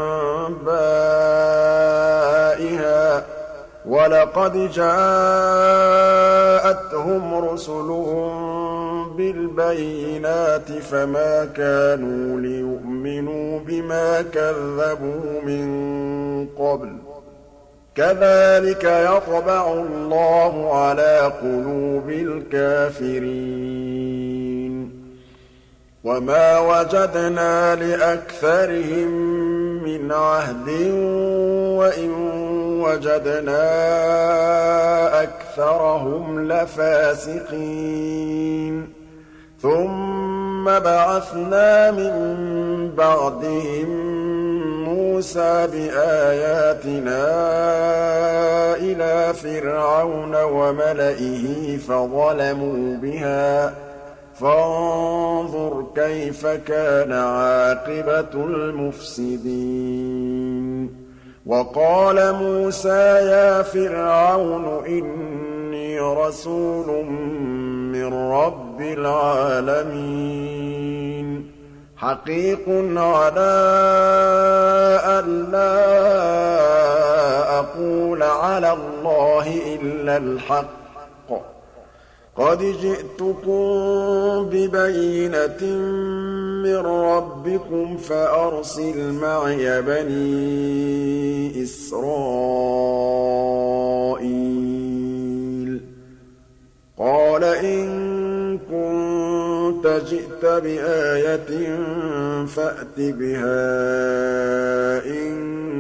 أَنبَائِهَا ۚ وَلَقَدْ جَاءَتْهُمْ رُسُلُهُم بِالْبَيِّنَاتِ فَمَا كَانُوا لِيُؤْمِنُوا بِمَا كَذَّبُوا مِن قَبْلُ ۚ كَذَٰلِكَ يَطْبَعُ اللَّهُ عَلَىٰ قُلُوبِ الْكَافِرِينَ وَمَا وَجَدْنَا لِأَكْثَرِهِم مِّنْ عَهْدٍ وَإِن وَجَدْنَا أَكْثَرَهُمْ لَفَاسِقِينَ ثُمَّ بَعَثْنَا مِن بَعْدِهِم مُّوسَىٰ بِآيَاتِنَا إِلَىٰ فِرْعَوْنَ وَمَلَئِهِ فَظَلَمُوا بِهَا ۖ فَانظُرْ كَيْفَ كَانَ عَاقِبَةُ الْمُفْسِدِينَ وَقَالَ مُوسَىٰ يَا فِرْعَوْنُ إِنِّي رَسُولٌ مِّن رَّبِّ الْعَالَمِينَ حَقِيقٌ عَلَىٰ أَن لَّا أَقُولَ عَلَى اللَّهِ إِلَّا الْحَقَّ قَدْ جِئْتُكُم بِبَيِّنَةٍ مِّن رَّبِّكُمْ فَأَرْسِلْ مَعِيَ بَنِي إِسْرَائِيلَ قَالَ إِن كُنتَ جِئْتَ بِآيَةٍ فَأْتِ بِهَا إِن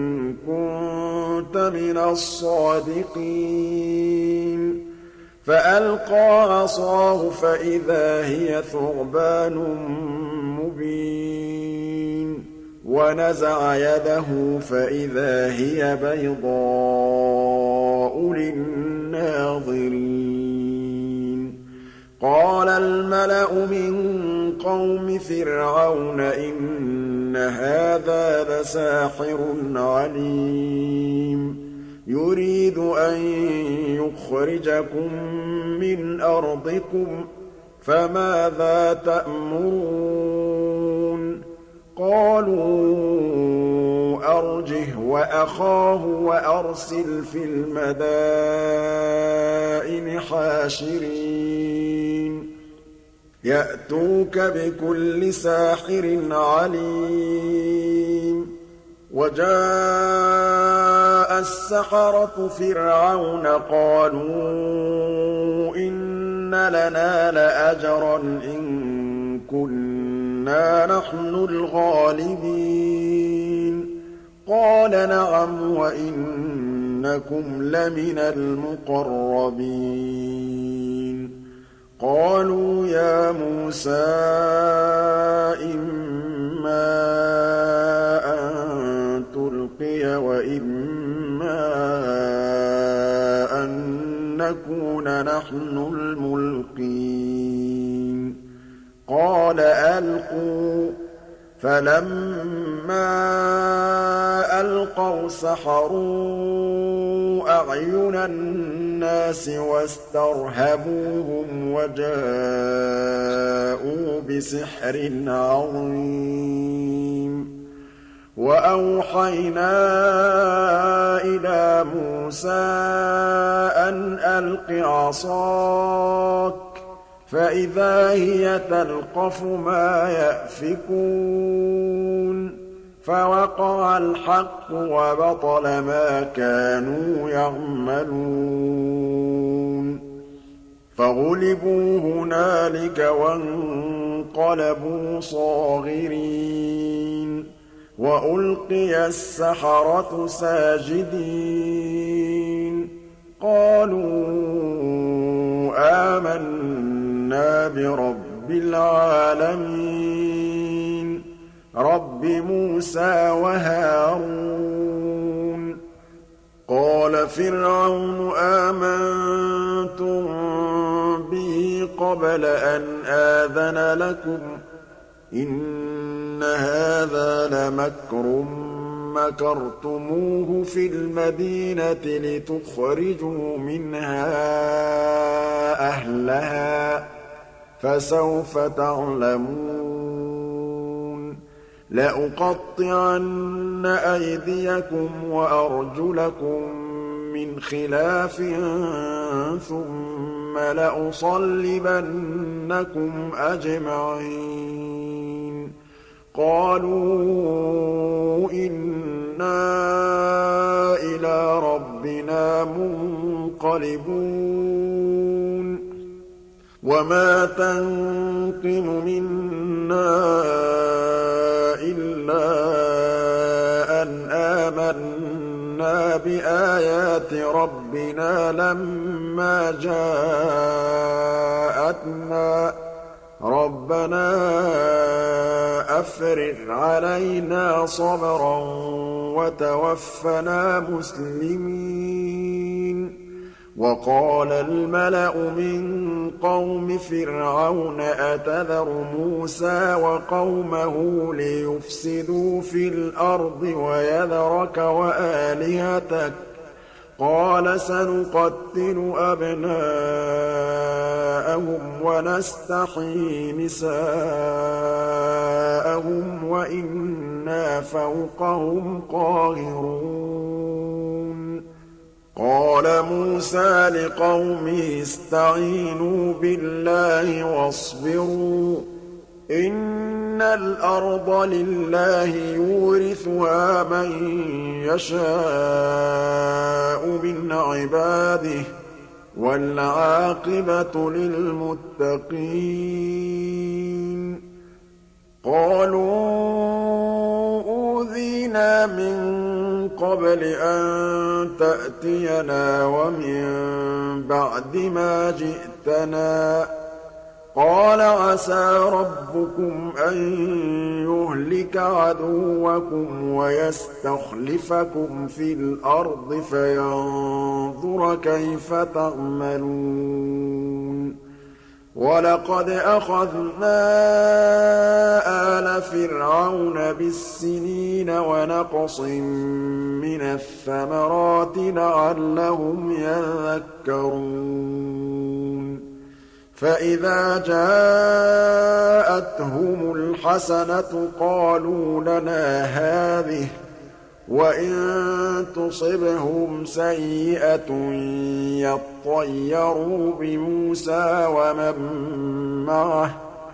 كُنتَ مِنَ الصَّادِقِينَ فَأَلْقَىٰ عَصَاهُ فَإِذَا هِيَ ثُعْبَانٌ مُّبِينٌ وَنَزَعَ يَدَهُ فَإِذَا هِيَ بَيْضَاءُ لِلنَّاظِرِينَ قَالَ الْمَلَأُ مِن قَوْمِ فِرْعَوْنَ إِنَّ هَٰذَا لَسَاحِرٌ عَلِيمٌ يُرِيدُ أَن يُخْرِجَكُم مِّنْ أَرْضِكُمْ فَمَاذَا تَأْمُرُونَ قَالُوا أَرْجِهْ وَأَخَاهُ وَأَرْسِلْ فِي الْمَدَائِنِ حَاشِرِينَ يَأْتُوكَ بِكُلِّ سَاحِرٍ عَلِيمٍ وَجَاءَ السَّحَرَةُ فِرْعَوْنَ قَالُوا إِنَّ لَنَا لَأَجْرًا إِن كُنَّا نَحْنُ الْغَالِبِينَ قَالَ نَعَمْ وَإِنَّكُمْ لَمِنَ الْمُقَرَّبِينَ قَالُوا يَا مُوسَىٰ إِمَّا أَن تُلْقِيَ وَإِمَّا أَن نَّكُونَ نَحْنُ الْمُلْقِينَ قَالَ أَلْقُوا ۖ فَلَمَّا أَلْقَوْا سَحَرُوا أَعْيُنَ النَّاسِ وَاسْتَرْهَبُوهُمْ وَجَاءُوا بِسِحْرٍ عَظِيمٍ وَأَوْحَيْنَا إِلَىٰ مُوسَىٰ أَنْ أَلْقِ عَصَاكَ ۖ فَإِذَا هِيَ تَلْقَفُ مَا يَأْفِكُونَ فَوَقَعَ الْحَقُّ وَبَطَلَ مَا كَانُوا يَعْمَلُونَ فَغُلِبُوا هُنَالِكَ وَانقَلَبُوا صَاغِرِينَ وَأُلْقِيَ السَّحَرَةُ سَاجِدِينَ قَالُوا آمَنَّا بِرَبِّ الْعَالَمِينَ رَبِّ مُوسَىٰ وَهَارُونَ قَالَ فِرْعَوْنُ آمَنتُم بِهِ قَبْلَ أَنْ آذَنَ لَكُمْ ۖ إِنَّ هَٰذَا لَمَكْرٌ مَّكَرْتُمُوهُ فِي الْمَدِينَةِ لِتُخْرِجُوا مِنْهَا أَهْلَهَا ۖ فَسَوْفَ تَعْلَمُونَ لَأُقَطِّعَنَّ أَيْدِيَكُمْ وَأَرْجُلَكُم مِّنْ خِلَافٍ ثُمَّ لَأُصَلِّبَنَّكُمْ أَجْمَعِينَ قَالُوا إِنَّا إِلَىٰ رَبِّنَا مُنقَلِبُونَ وَمَا تَنقِمُ مِنَّا إِلَّا أَنْ آمَنَّا بِآيَاتِ رَبِّنَا لَمَّا جَاءَتْنَا رَبَّنَا أَفْرِغْ عَلَيْنَا صَبْرًا وَتَوَفَّنَا مُسْلِمِينَ وَقَالَ الْمَلَأُ مِن قَوْمِ فِرْعَوْنَ أَتَذَرُ مُوسَىٰ وَقَوْمَهُ لِيُفْسِدُوا فِي الْأَرْضِ وَيَذَرَكَ وَآلِهَتَكَ ۚ قَالَ سَنُقَتِّلُ أَبْنَاءَهُمْ وَنَسْتَحْيِي نِسَاءَهُمْ وَإِنَّا فَوْقَهُمْ قَاهِرُونَ قَالَ مُوسَىٰ لِقَوْمِهِ اسْتَعِينُوا بِاللَّهِ وَاصْبِرُوا ۖ إِنَّ الْأَرْضَ لِلَّهِ يُورِثُهَا مَن يَشَاءُ مِنْ عِبَادِهِ ۖ وَالْعَاقِبَةُ لِلْمُتَّقِينَ قَالُوا أُوذِينَا مِن قَبْلِ أَن تَأْتِيَنَا وَمِن بَعْدِ مَا جِئْتَنَا ۚ قَالَ عَسَىٰ رَبُّكُمْ أَن يُهْلِكَ عَدُوَّكُمْ وَيَسْتَخْلِفَكُمْ فِي الْأَرْضِ فَيَنظُرَ كَيْفَ تَعْمَلُونَ وَلَقَدْ أَخَذْنَا آلَ فِرْعَوْنَ بِالسِّنِينَ وَنَقْصٍ مِّنَ الثَّمَرَاتِ لَعَلَّهُمْ يَذَّكَّرُونَ فَإِذَا جَاءَتْهُمُ الْحَسَنَةُ قَالُوا لَنَا هَٰذِهِ ۖ وَإِن تُصِبْهُمْ سَيِّئَةٌ يَطَّيَّرُوا بِمُوسَىٰ وَمَن مَّعَهُ ۗ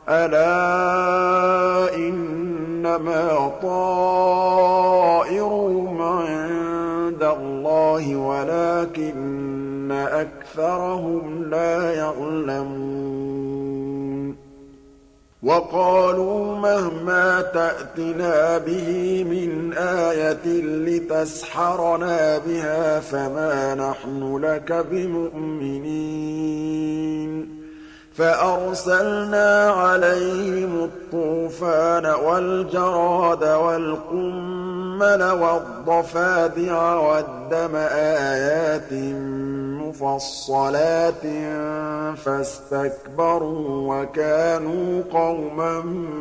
أَلَا إِنَّمَا طَائِرُهُمْ عِندَ اللَّهِ وَلَٰكِنَّ أَكْثَرَهُمْ لَا يَعْلَمُونَ وَقَالُوا مَهْمَا تَأْتِنَا بِهِ مِنْ آيَةٍ لِّتَسْحَرَنَا بِهَا فَمَا نَحْنُ لَكَ بِمُؤْمِنِينَ فَأَرْسَلْنَا عَلَيْهِمُ الطُّوفَانَ وَالْجَرَادَ وَالْقُمَّلَ وَالضَّفَادِعَ وَالدَّمَ آيَاتٍ مُّفَصَّلَاتٍ فَاسْتَكْبَرُوا وَكَانُوا قَوْمًا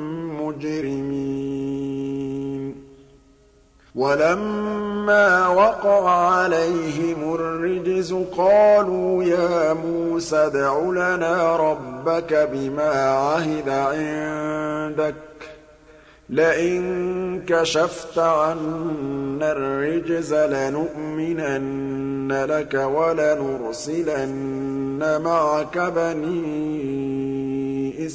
مُّجْرِمِينَ وَلَمَّا وَقَعَ عَلَيْهِمُ الرِّجْزُ قَالُوا يَا مُوسَى ادْعُ لَنَا رَبَّكَ بِمَا عَهِدَ عِندَكَ لَئِن كَشَفْتَ عَنَّا الرِّجْزَ لَنُؤْمِنَنَّ لَكَ وَلَنُرْسِلَنَّ مَعَكَ بَنِي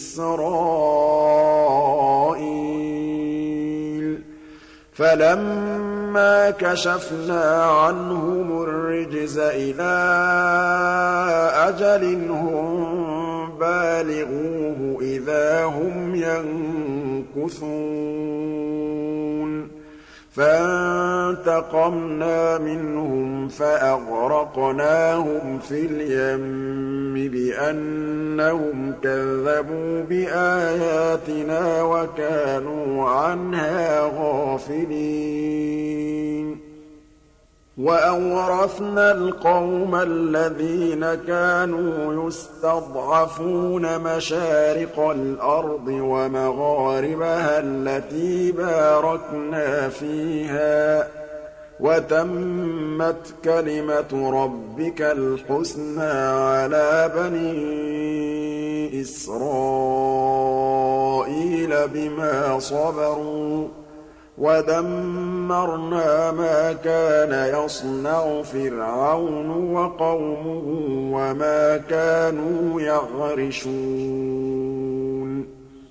إِسْرَائِيلَ فَلَمَّا كَشَفْنَا عَنْهُمُ الرِّجْزَ إِلَىٰ أَجَلٍ هُم بَالِغُوهُ إِذَا هُمْ يَنكُثُونَ فَانتَقَمْنَا مِنْهُمْ فَأَغْرَقْنَاهُمْ فِي الْيَمِّ بِأَنَّهُمْ كَذَّبُوا بِآيَاتِنَا وَكَانُوا عَنْهَا غَافِلِينَ وَأَوْرَثْنَا الْقَوْمَ الَّذِينَ كَانُوا يُسْتَضْعَفُونَ مَشَارِقَ الْأَرْضِ وَمَغَارِبَهَا الَّتِي بَارَكْنَا فِيهَا ۖ وَتَمَّتْ كَلِمَةُ رَبِّكَ الْحُسْنَىٰ عَلَىٰ بَنِي إِسْرَائِيلَ بِمَا صَبَرُوا ۖ وَدَمَّرْنَا مَا كَانَ يَصْنَعُ فِرْعَوْنُ وَقَوْمُهُ وَمَا كَانُوا يَعْرِشُونَ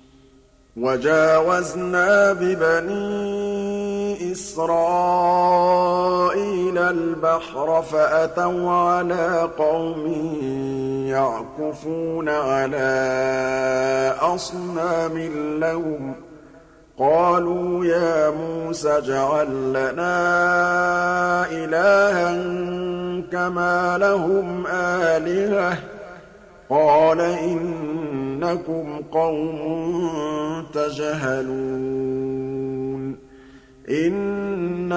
وَجَاوَزْنَا بِبَنِي إِسْرَائِيلَ الْبَحْرَ فَأَتَوْا عَلَىٰ قَوْمٍ يَعْكُفُونَ عَلَىٰ أَصْنَامٍ لَّهُمْ قَالُوا يَا مُوسَى اجْعَل لَّنَا إِلَٰهًا كَمَا لَهُمْ آلِهَةٌ ۚ قَالَ إِنَّكُمْ قَوْمٌ تَجْهَلُونَ إِنَّ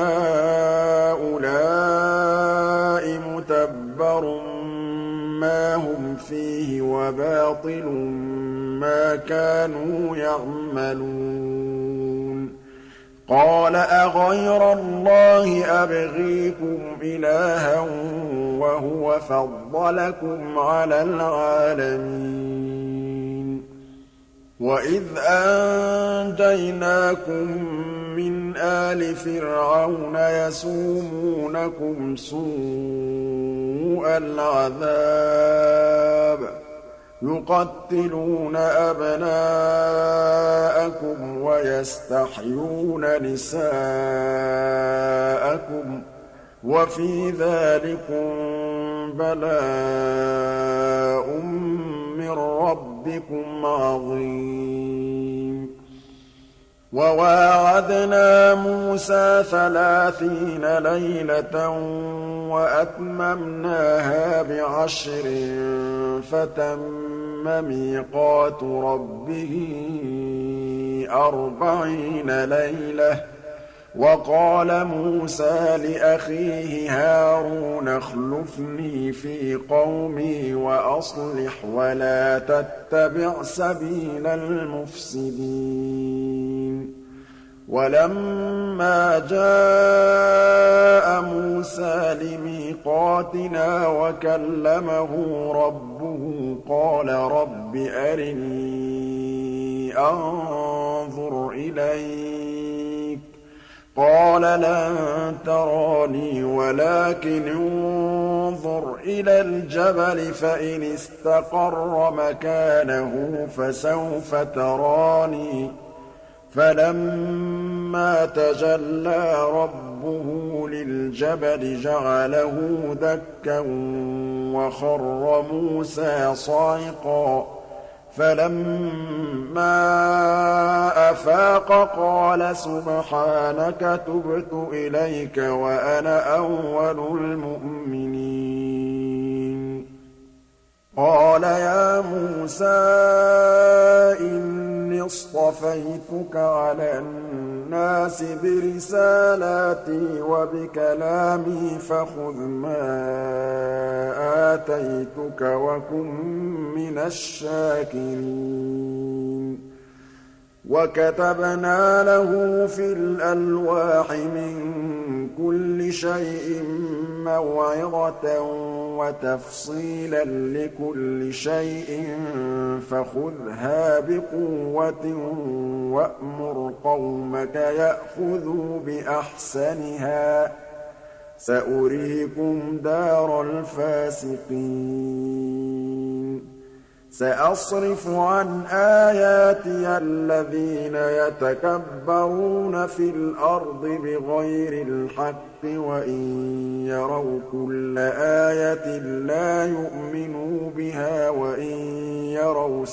هَٰؤُلَاءِ مُتَبَّرٌ مَّا هُمْ فِيهِ وَبَاطِلٌ مَّا كَانُوا يَعْمَلُونَ قَالَ أَغَيْرَ اللَّهِ أَبْغِيكُمْ إِلَٰهًا وَهُوَ فَضَّلَكُمْ عَلَى الْعَالَمِينَ وَإِذْ أَنجَيْنَاكُم مِّنْ آلِ فِرْعَوْنَ يَسُومُونَكُمْ سُوءَ الْعَذَابِ يُقَتِّلُونَ أَبْنَاءَكُمْ وَيَسْتَحْيُونَ نِسَاءَكُمْ ۚ وَفِي ذَٰلِكُم بَلَاءٌ مِّن رَّبِّكُمْ عَظِيمٌ وَوَاعَدْنَا مُوسَىٰ 30 لَيْلَةً وَأَتْمَمْنَاهَا ب10 فَتَمَّ مِيقَاتُ رَبِّهِ 40 لَيْلَةً ۚ وَقَالَ مُوسَىٰ لِأَخِيهِ هَارُونَ اخْلُفْنِي فِي قَوْمِي وَأَصْلِحْ وَلَا تَتَّبِعْ سَبِيلَ الْمُفْسِدِينَ وَلَمَّا جَاءَ مُوسَىٰ لِمِيقَاتِنَا وَكَلَّمَهُ رَبُّهُ قَالَ رَبِّ أَرِنِي أَنظُرْ إِلَيْكَ ۚ قَالَ لَن تَرَانِي وَلَٰكِنِ انظُرْ إِلَى الْجَبَلِ فَإِنِ اسْتَقَرَّ مَكَانَهُ فَسَوْفَ تَرَانِي ۚ فَلَمَّا تَجَلَّىٰ رَبُّهُ لِلْجَبَلِ جَعَلَهُ دَكًّا وَخَرَّ مُوسَىٰ صَعِقًا ۚ فَلَمَّا أَفَاقَ قَالَ سُبْحَانَكَ تُبْتُ إِلَيْكَ وَأَنَا أَوَّلُ الْمُؤْمِنِينَ قَالَ يَا مُوسَىٰ إِنِّي اصْطَفَيْتُكَ عَلَى النَّاسِ بِرِسَالَاتِي وَبِكَلَامِي فَخُذْ مَا آتَيْتُكَ وَكُن مِّنَ الشَّاكِرِينَ وَكَتَبْنَا لَهُ فِي الْأَلْوَاحِ مِن كُلِّ شَيْءٍ مَّوْعِظَةً وَتَفْصِيلًا لِّكُلِّ شَيْءٍ فَخُذْهَا بِقُوَّةٍ وَأْمُرْ قَوْمَكَ يَأْخُذُوا بِأَحْسَنِهَا ۚ سَأُرِيكُمْ دَارَ الْفَاسِقِينَ سَأَصْرِفُ عَنْ آيَاتِيَ الَّذِينَ يَتَكَبَّرُونَ فِي الْأَرْضِ بِغَيْرِ الْحَقِّ وَإِن يَرَوْا كُلَّ آيَةٍ لَّا يُؤْمِنُوا بِهَا وَإِن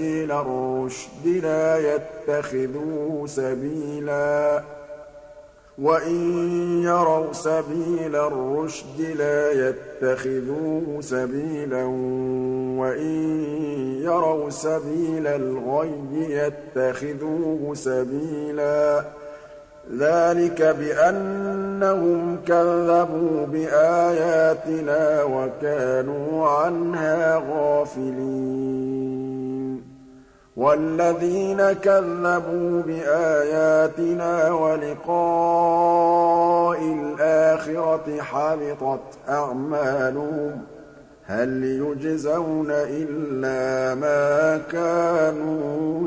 يَرَوْا سَبِيلَ الرُّشْدِ لَا يَتَّخِذُوهُ سَبِيلًا وَإِن يَرَوْا سَبِيلَ الْغَيِّ يَتَّخِذُوهُ سَبِيلًا ۚ ذَٰلِكَ بِأَنَّهُمْ كَذَّبُوا بِآيَاتِنَا وَكَانُوا عَنْهَا غَافِلِينَ وَالَّذِينَ كَذَّبُوا بِآيَاتِنَا وَلِقَاءِ الْآخِرَةِ حَبِطَتْ أَعْمَالُهُمْ ۚ هَلْ يُجْزَوْنَ إِلَّا مَا كَانُوا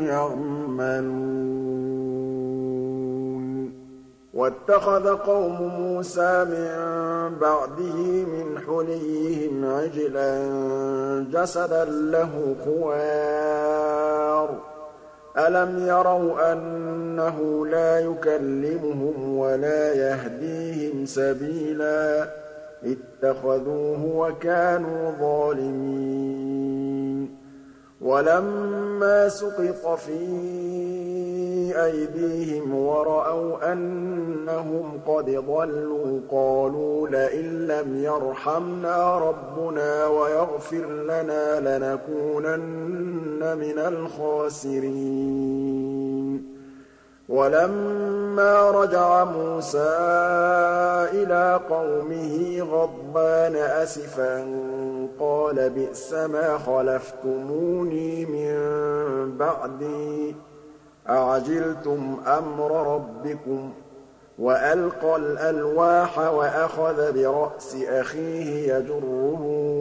يَعْمَلُونَ وَاتَّخَذَ قَوْمُ مُوسَىٰ مِن بَعْدِهِ مِنْ حُلِيِّهِمْ عِجْلًا جَسَدًا لَّهُ خُوَارٌ ۚ أَلَمْ يَرَوْا أَنَّهُ لَا يُكَلِّمُهُمْ وَلَا يَهْدِيهِمْ سَبِيلًا ۘ اتَّخَذُوهُ وَكَانُوا ظَالِمِينَ وَلَمَّا سُقِطَ فِي أَيْدِيهِمْ وَرَأَوْا أَنَّهُمْ قَدْ ضَلُّوا قَالُوا لَئِن لَّمْ يَرْحَمْنَا رَبُّنَا وَيَغْفِرْ لَنَا لَنَكُونَنَّ مِنَ الْخَاسِرِينَ وَلَمَّا رَجَعَ مُوسَىٰ إِلَىٰ قَوْمِهِ غَضْبَانَ أَسِفًا قَالَ بِئْسَمَا خَلَفْتُمُونِي مِن بَعْدِي أَعَجِلْتُمْ أَمْرَ رَبِّكُمْ ۖ وَأَلْقَى الْأَلْوَاحَ وَأَخَذَ بِرَأْسِ أَخِيهِ يَجُرُّهُ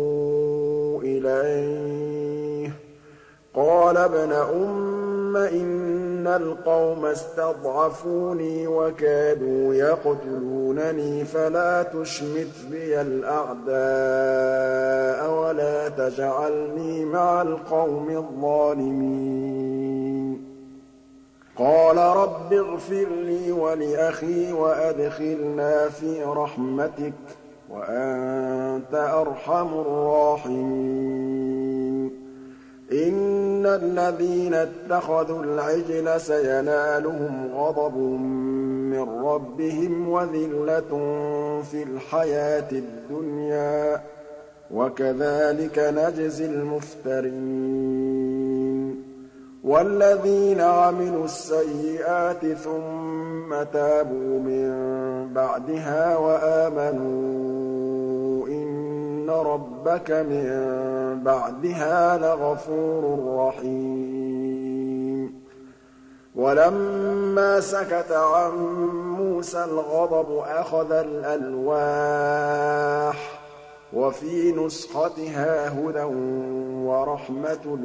إِلَيْهِ ۚ قَالَ ابْنَ أُمَّ إِنَّ الْقَوْمَ اسْتَضْعَفُونِي وَكَادُوا يَقْتُلُونَنِي فَلَا تُشْمِتْ بِيَ الْأَعْدَاءَ وَلَا تَجْعَلْنِي مَعَ الْقَوْمِ الظَّالِمِينَ قَالَ رَبِّ اغْفِرْ لِي وَلِأَخِي وَأَدْخِلْنَا فِي رَحْمَتِكَ ۖ وَأَنتَ أَرْحَمُ الرَّاحِمِينَ إِنَّ الَّذِينَ اتَّخَذُوا الْعِجْلَ سَيَنَالُهُمْ غَضَبٌ مِّن رَّبِّهِمْ وَذِلَّةٌ فِي الْحَيَاةِ الدُّنْيَا ۚ وَكَذَٰلِكَ نَجْزِي الْمُفْتَرِينَ وَالَّذِينَ عَمِلُوا السَّيِّئَاتِ ثُمَّ تَابُوا مِن بَعْدِهَا وَآمَنُوا إِنَّ رَبَّكَ مِن بَعْدِهَا لَغَفُورٌ رَّحِيمٌ وَلَمَّا سَكَتَ عَن مُّوسَى الْغَضَبُ أَخَذَ الْأَلْوَاحَ ۖ وَفِي نُسْخَتِهَا هُدًى وَرَحْمَةٌ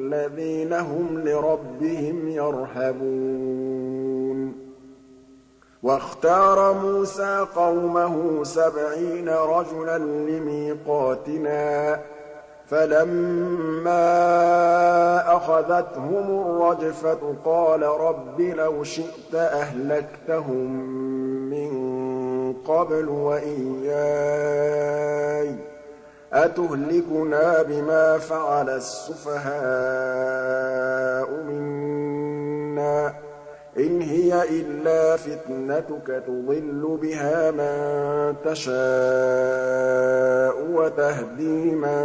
لِّلَّذِينَ هُمْ لِرَبِّهِمْ يَرْهَبُونَ وَاخْتَارَ مُوسَىٰ قَوْمَهُ 70 رَجُلًا لِّمِيقَاتِنَا ۖ فَلَمَّا أَخَذَتْهُمُ الرَّجْفَةُ قَالَ رَبِّ لَوْ شِئْتَ أَهْلَكْتَهُم مِّن قَبْلُ وَإِيَّايَ ۖ أَتُهْلِكُنَا بِمَا فَعَلَ السُّفَهَاءُ مِنَّا ۖ إِنْ هِيَ إِلَّا فِتْنَتُكَ تُضِلُّ بِهَا مَن تَشَاءُ وَتَهْدِي مَن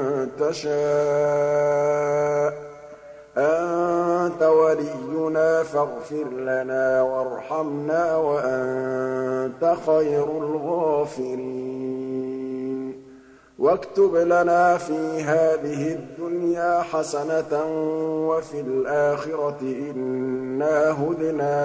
تَشَاءُ ۖ أَنتَ وَلِيُّنَا فَاغْفِرْ لَنَا وَارْحَمْنَا وَأَنتَ خَيْرُ الْغَافِرِينَ وَاكْتُبْ لَنَا فِي هَٰذِهِ الدُّنْيَا حَسَنَةً وَفِي الْآخِرَةِ إِنَّا هُدْنَا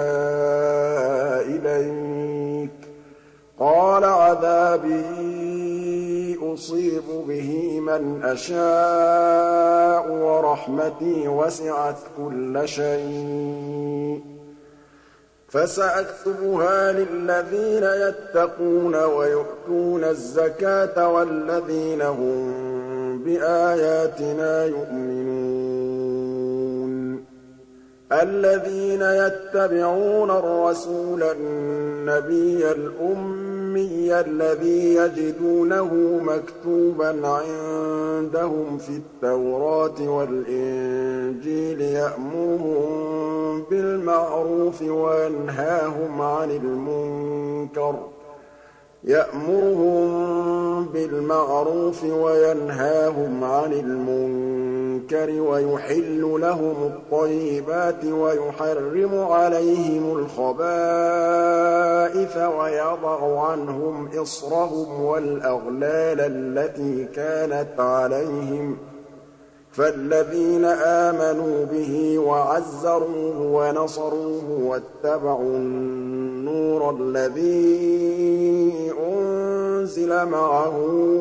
إِلَيْكَ ۚ قَالَ عَذَابِي أُصِيبُ بِهِ مَنْ أَشَاءُ وَرَحْمَتِي وَسِعَتْ كُلَّ شَيْءٍ ۚ فَسَأَكْتُبُهَا لِلَّذِينَ يَتَّقُونَ وَيُؤْتُونَ الزَّكَاةَ وَالَّذِينَ هُم بِآيَاتِنَا يُؤْمِنُونَ الَّذِينَ يَتَّبِعُونَ الرَّسُولَ النَّبِيَّ الْأُمِّيَّ الَّذِي يَجِدُونَهُ مَكْتُوبًا عِندَهُمْ فِي التَّوْرَاةِ وَالْإِنجِيلِ يَأْمُرُهُم بِالْمَعْرُوفِ وَيَنْهَاهُمْ عَنِ الْمُنكَرِ وَيُحِلُّ لَهُمُ الطَّيِّبَاتِ وَيُحَرِّمُ عَلَيْهِمُ الْخَبَائِثَ وَيَضَعُ عَنْهُمْ إِصْرَهُمْ وَالْأَغْلَالَ الَّتِي كَانَتْ عَلَيْهِمْ ۚ فَالَّذِينَ آمَنُوا بِهِ وَعَزَّرُوهُ وَنَصَرُوهُ وَاتَّبَعُوا النُّورَ الَّذِي أُنزِلَ مَعَهُ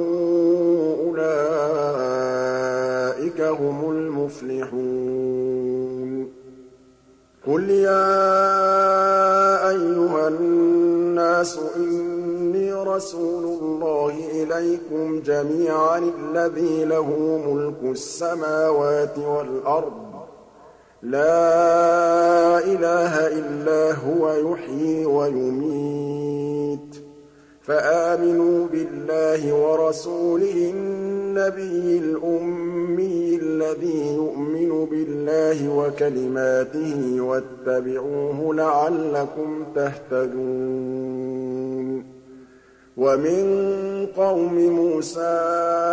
أُولَٰئِكَ هُمُ الْمُفْلِحُونَ قُلْ يَا أَيُّهَا النَّاسُ إِنِّي رَسُولُ اللَّهِ إِلَيْكُمْ جَمِيعًا الَّذِي لَهُ مُلْكُ السَّمَاوَاتِ وَالْأَرْضِ ۖ لَا إِلَٰهَ إِلَّا هُوَ يُحْيِي وَيُمِيتُ ۖ فَآمِنُوا بِاللَّهِ وَرَسُولِهِ النَّبِيِّ الْأُمِّيِّ الَّذِي يُؤْمِنُ بِاللَّهِ وَكَلِمَاتِهِ وَاتَّبِعُوهُ لَعَلَّكُمْ تَهْتَدُونَ وَمِن قَوْمِ مُوسَىٰ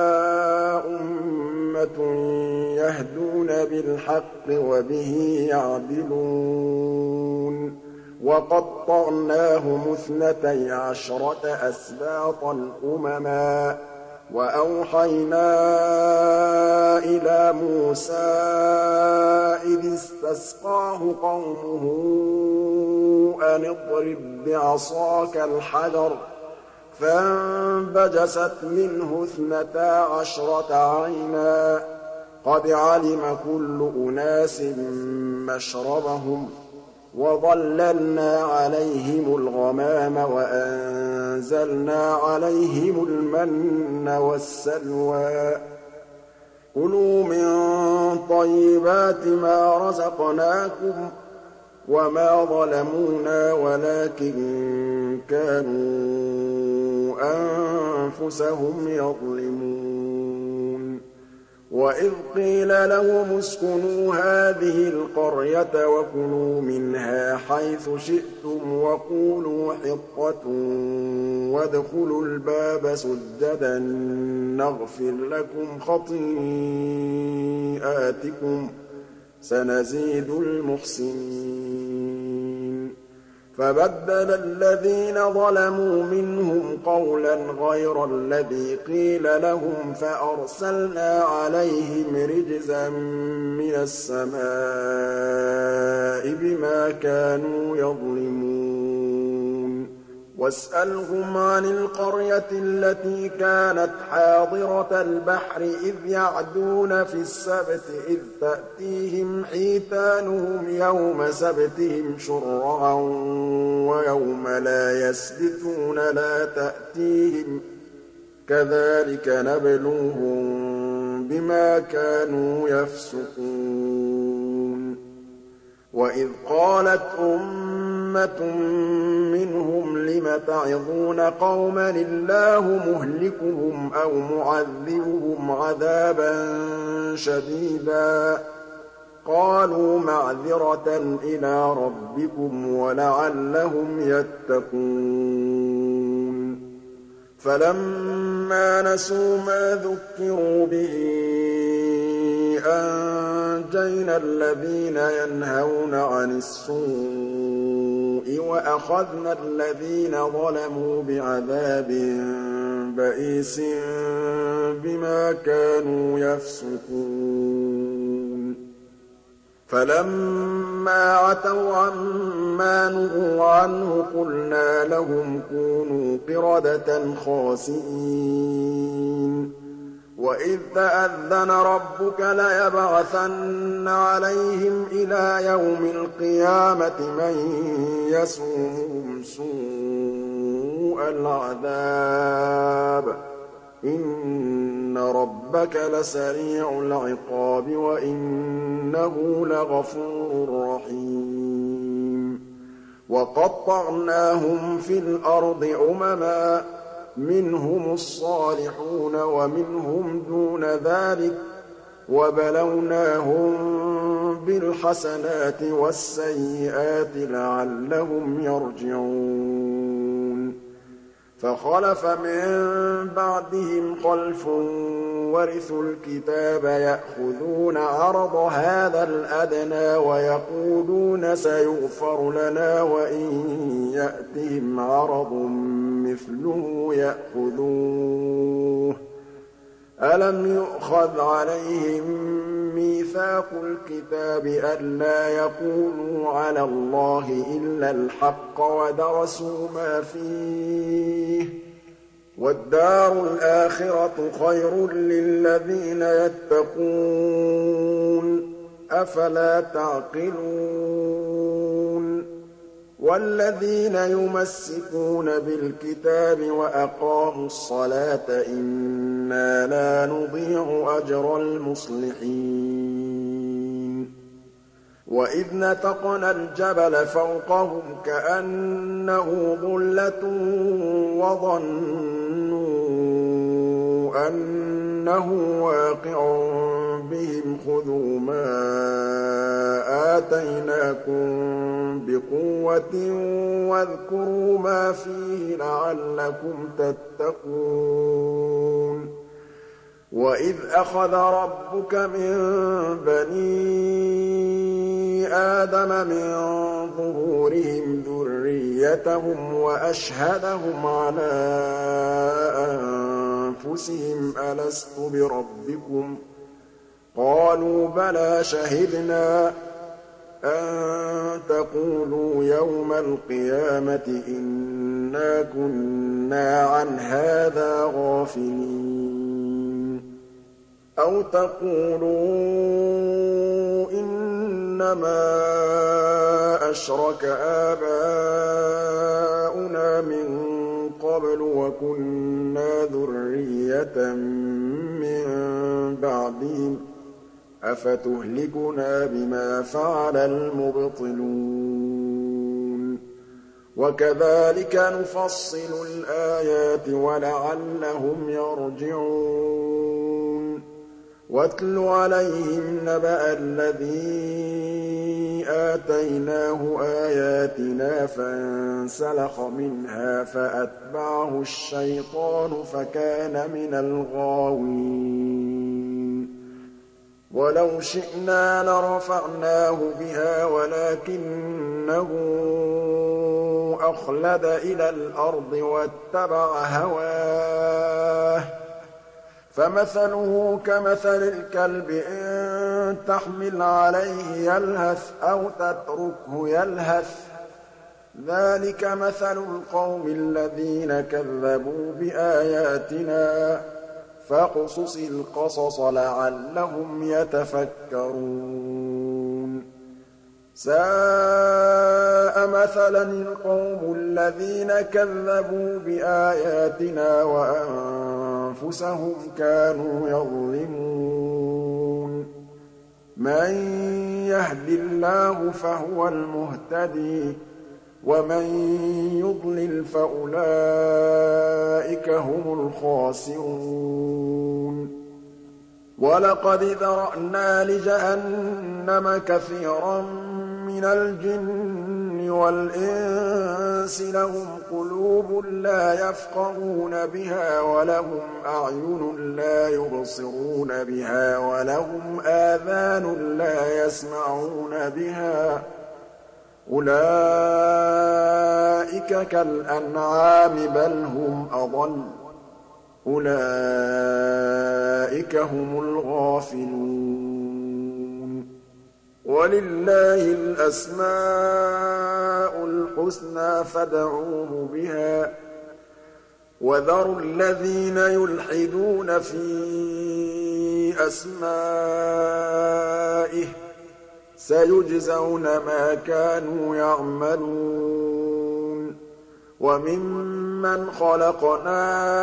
أُمَّةٌ يَهْدُونَ بِالْحَقِّ وَبِهِ يَعْدِلُونَ وَقَطَّعْنَاهُمُ 12 أَسْبَاطًا أُمَمًا ۚ وَأَوْحَيْنَا إِلَىٰ مُوسَىٰ إِذِ اسْتَسْقَاهُ قَوْمُهُ أَنِ اضْرِب بِّعَصَاكَ الْحَجَرَ ۖ فَانبَجَسَتْ مِنْهُ 12 عَيْنًا ۖ قَدْ عَلِمَ كُلُّ أُنَاسٍ مَّشْرَبَهُمْ ۖ وَظَلَّلْنَا عَلَيْهِمُ الْغَمَامَ وَأَنزَلْنَا عَلَيْهِمُ الْمَنَّ وَالسَّلْوَىٰ ۖ كُلُوا مِن طَيِّبَاتِ مَا رَزَقْنَاكُمْ ۚ وَمَا ظَلَمُونَا وَلَٰكِن كَانُوا أَنفُسَهُمْ يَظْلِمُونَ وَإِذْ قِيلَ لَهُمُ اسْكُنُوا هَٰذِهِ الْقَرْيَةَ وَكُلُوا مِنْهَا حَيْثُ شِئْتُمْ وَقُولُوا حِطَّةٌ وَادْخُلُوا الْبَابَ سُجَّدًا نَّغْفِرْ لَكُمْ خَطِيئَاتِكُمْ ۚ سَنَزِيدُ الْمُحْسِنِينَ فَبَدَّلَ الَّذِينَ ظَلَمُوا مِنْهُمْ قَوْلًا غَيْرَ الَّذِي قِيلَ لَهُمْ فَأَرْسَلْنَا عَلَيْهِمْ رِجْزًا مِّنَ السَّمَاءِ بِمَا كَانُوا يَظْلِمُونَ واسألهم عن القرية التي كانت حاضرة البحر إذ يعدون في السبت إذ تأتيهم حيتانهم يوم سبتهم شرعا ويوم لا يسبتون لا تأتيهم كذلك نبلوهم بما كانوا يفسقون وإذ قالت أمة منهم لم تعظون قوما الله مهلكهم أو معذبهم عذابا شديدا قالوا معذرة إلى ربكم ولعلهم يتقون فلما نسوا ما ذكروا به أنجينا الذين ينهون عن السوء وأخذنا الذين ظلموا بعذاب بئيس بما كانوا يفسقون فلما عتوا عما نهوا عنه قلنا لهم كونوا قردة خاسئين وإذ تأذن ربك ليبعثن عليهم إلى يوم القيامة من يسومهم سوء العذاب إن ربك لسريع العقاب وإنه لغفور رحيم وقطعناهم في الأرض أمما منهم الصالحون ومنهم دون ذلك وبلوناهم بالحسنات والسيئات لعلهم يرجعون فخلف من بعدهم خلف ورثوا الكتاب يأخذون عرض هذا الأدنى ويقولون سيغفر لنا وإن يأتهم عرض مثله يأخذوه ألم يؤخذ عليهم ميثاق الكتاب ألا يقولوا على الله إلا الحق ودرسوا ما فيه والدار الآخرة خير للذين يتقون أفلا تعقلون والذين يمسكون بالكتاب وأقاموا الصلاة إنا لا نضيع أجر المصلحين وإذ نتقنا الجبل فوقهم كأنه ظلة وظنوا أنه واقع بهم خذوا ما آتيناكم بقوة واذكروا ما فيه لعلكم تتقون وإذ أخذ ربك من بني آدم من ظهورهم ذريتهم وأشهدهم على أنفسهم ألست بربكم قالوا بلى شهدنا أن تقولوا يوم القيامة إنا كنا عن هذا غافلين أو تقولوا إنما أشرك آباؤنا من قبل وكنا ذرية من بعدهم أفتهلكنا بما فعل المبطلون وكذلك نفصل الآيات ولعلهم يرجعون واتل عليهم نبأ الذي آتيناه آياتنا فانسلخ منها فأتبعه الشيطان فكان من الغاوين ولو شئنا لرفعناه بها ولكنه أخلد إلى الأرض واتبع هواه فمثله كمثل الكلب إن تحمل عليه يلهث أو تتركه يلهث ذَٰلِكَ مَثَلُ الْقَوْمِ الَّذِينَ كَذَّبُوا بِآيَاتِنَا ۖ فَاقْصُصِ الْقَصَصَ لَعَلَّهُمْ يَتَفَكَّرُونَ سَاءَ مَثَلًا الْقَوْمُ الَّذِينَ كَذَّبُوا بِآيَاتِنَا وَأَنفُسَهُمْ كَانُوا يَظْلِمُونَ مَن يَهْدِ اللَّهُ فَهُوَ الْمُهْتَدِي ۖ وَمَن يُضْلِلْ فَأُولَٰئِكَ هُمُ الْخَاسِرُونَ وَلَقَدْ ذَرَأْنَا لِجَهَنَّمَ كَثِيرًا مِّنَ الْجِنِّ وَالْإِنسِ لَهُمْ قُلُوبٌ لَّا يَفْقَهُونَ بِهَا وَلَهُمْ أَعْيُنٌ لَّا يُبْصِرُونَ بِهَا وَلَهُمْ آذَانٌ لَّا يَسْمَعُونَ بِهَا ۚ أُولَٰئِكَ كَالْأَنْعَامِ بَلْ هُمْ أَضَلُّ ۚ أُولَٰئِكَ هُمُ الْغَافِلُونَ وَلِلَّهِ الْأَسْمَاءُ الْحُسْنَىٰ فَادْعُوهُ بِهَا ۖ وَذَرُوا الَّذِينَ يُلْحِدُونَ فِي أَسْمَائِهِ ۚ سَيُجْزَوْنَ مَا كَانُوا يَعْمَلُونَ وَمِمَّنْ خَلَقْنَا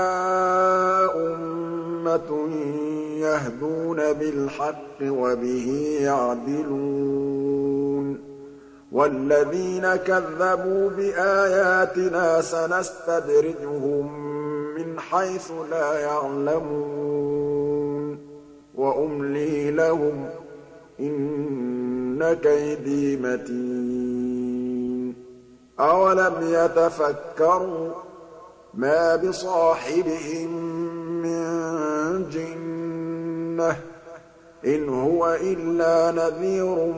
أُمَّةٌ يَهْدُونَ بِالْحَقِّ وَبِهِ يَعْدِلُونَ وَالَّذِينَ كَذَّبُوا بِآيَاتِنَا سَنَسْتَدْرِجُهُم مِّنْ حَيْثُ لَا يَعْلَمُونَ وَأُمْلِي لَهُمْ ۚ إِنَّ كَيْدِي مَتِينٌ أَوَلَمْ يَتَفَكَّرُوا مَا بِصَاحِبِهِم مِّن جِنَّةٍ ۚ إِنْ هُوَ إِلَّا نَذِيرٌ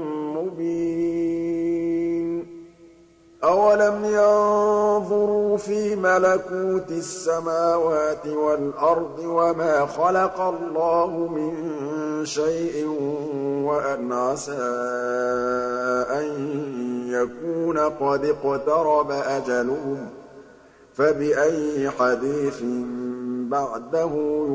مُّبِينٌ أَوَلَمْ يَنظُرُوا فِي مَلَكُوتِ السَّمَاوَاتِ وَالْأَرْضِ وَمَا خَلَقَ اللَّهُ مِن شَيْءٍ وَأَنْ عَسَىٰ أَن يَكُونَ قَدِ اقْتَرَبَ أَجَلُهُمْ ۖ فَبِأَيِّ حَدِيثٍ بَعْدَهُ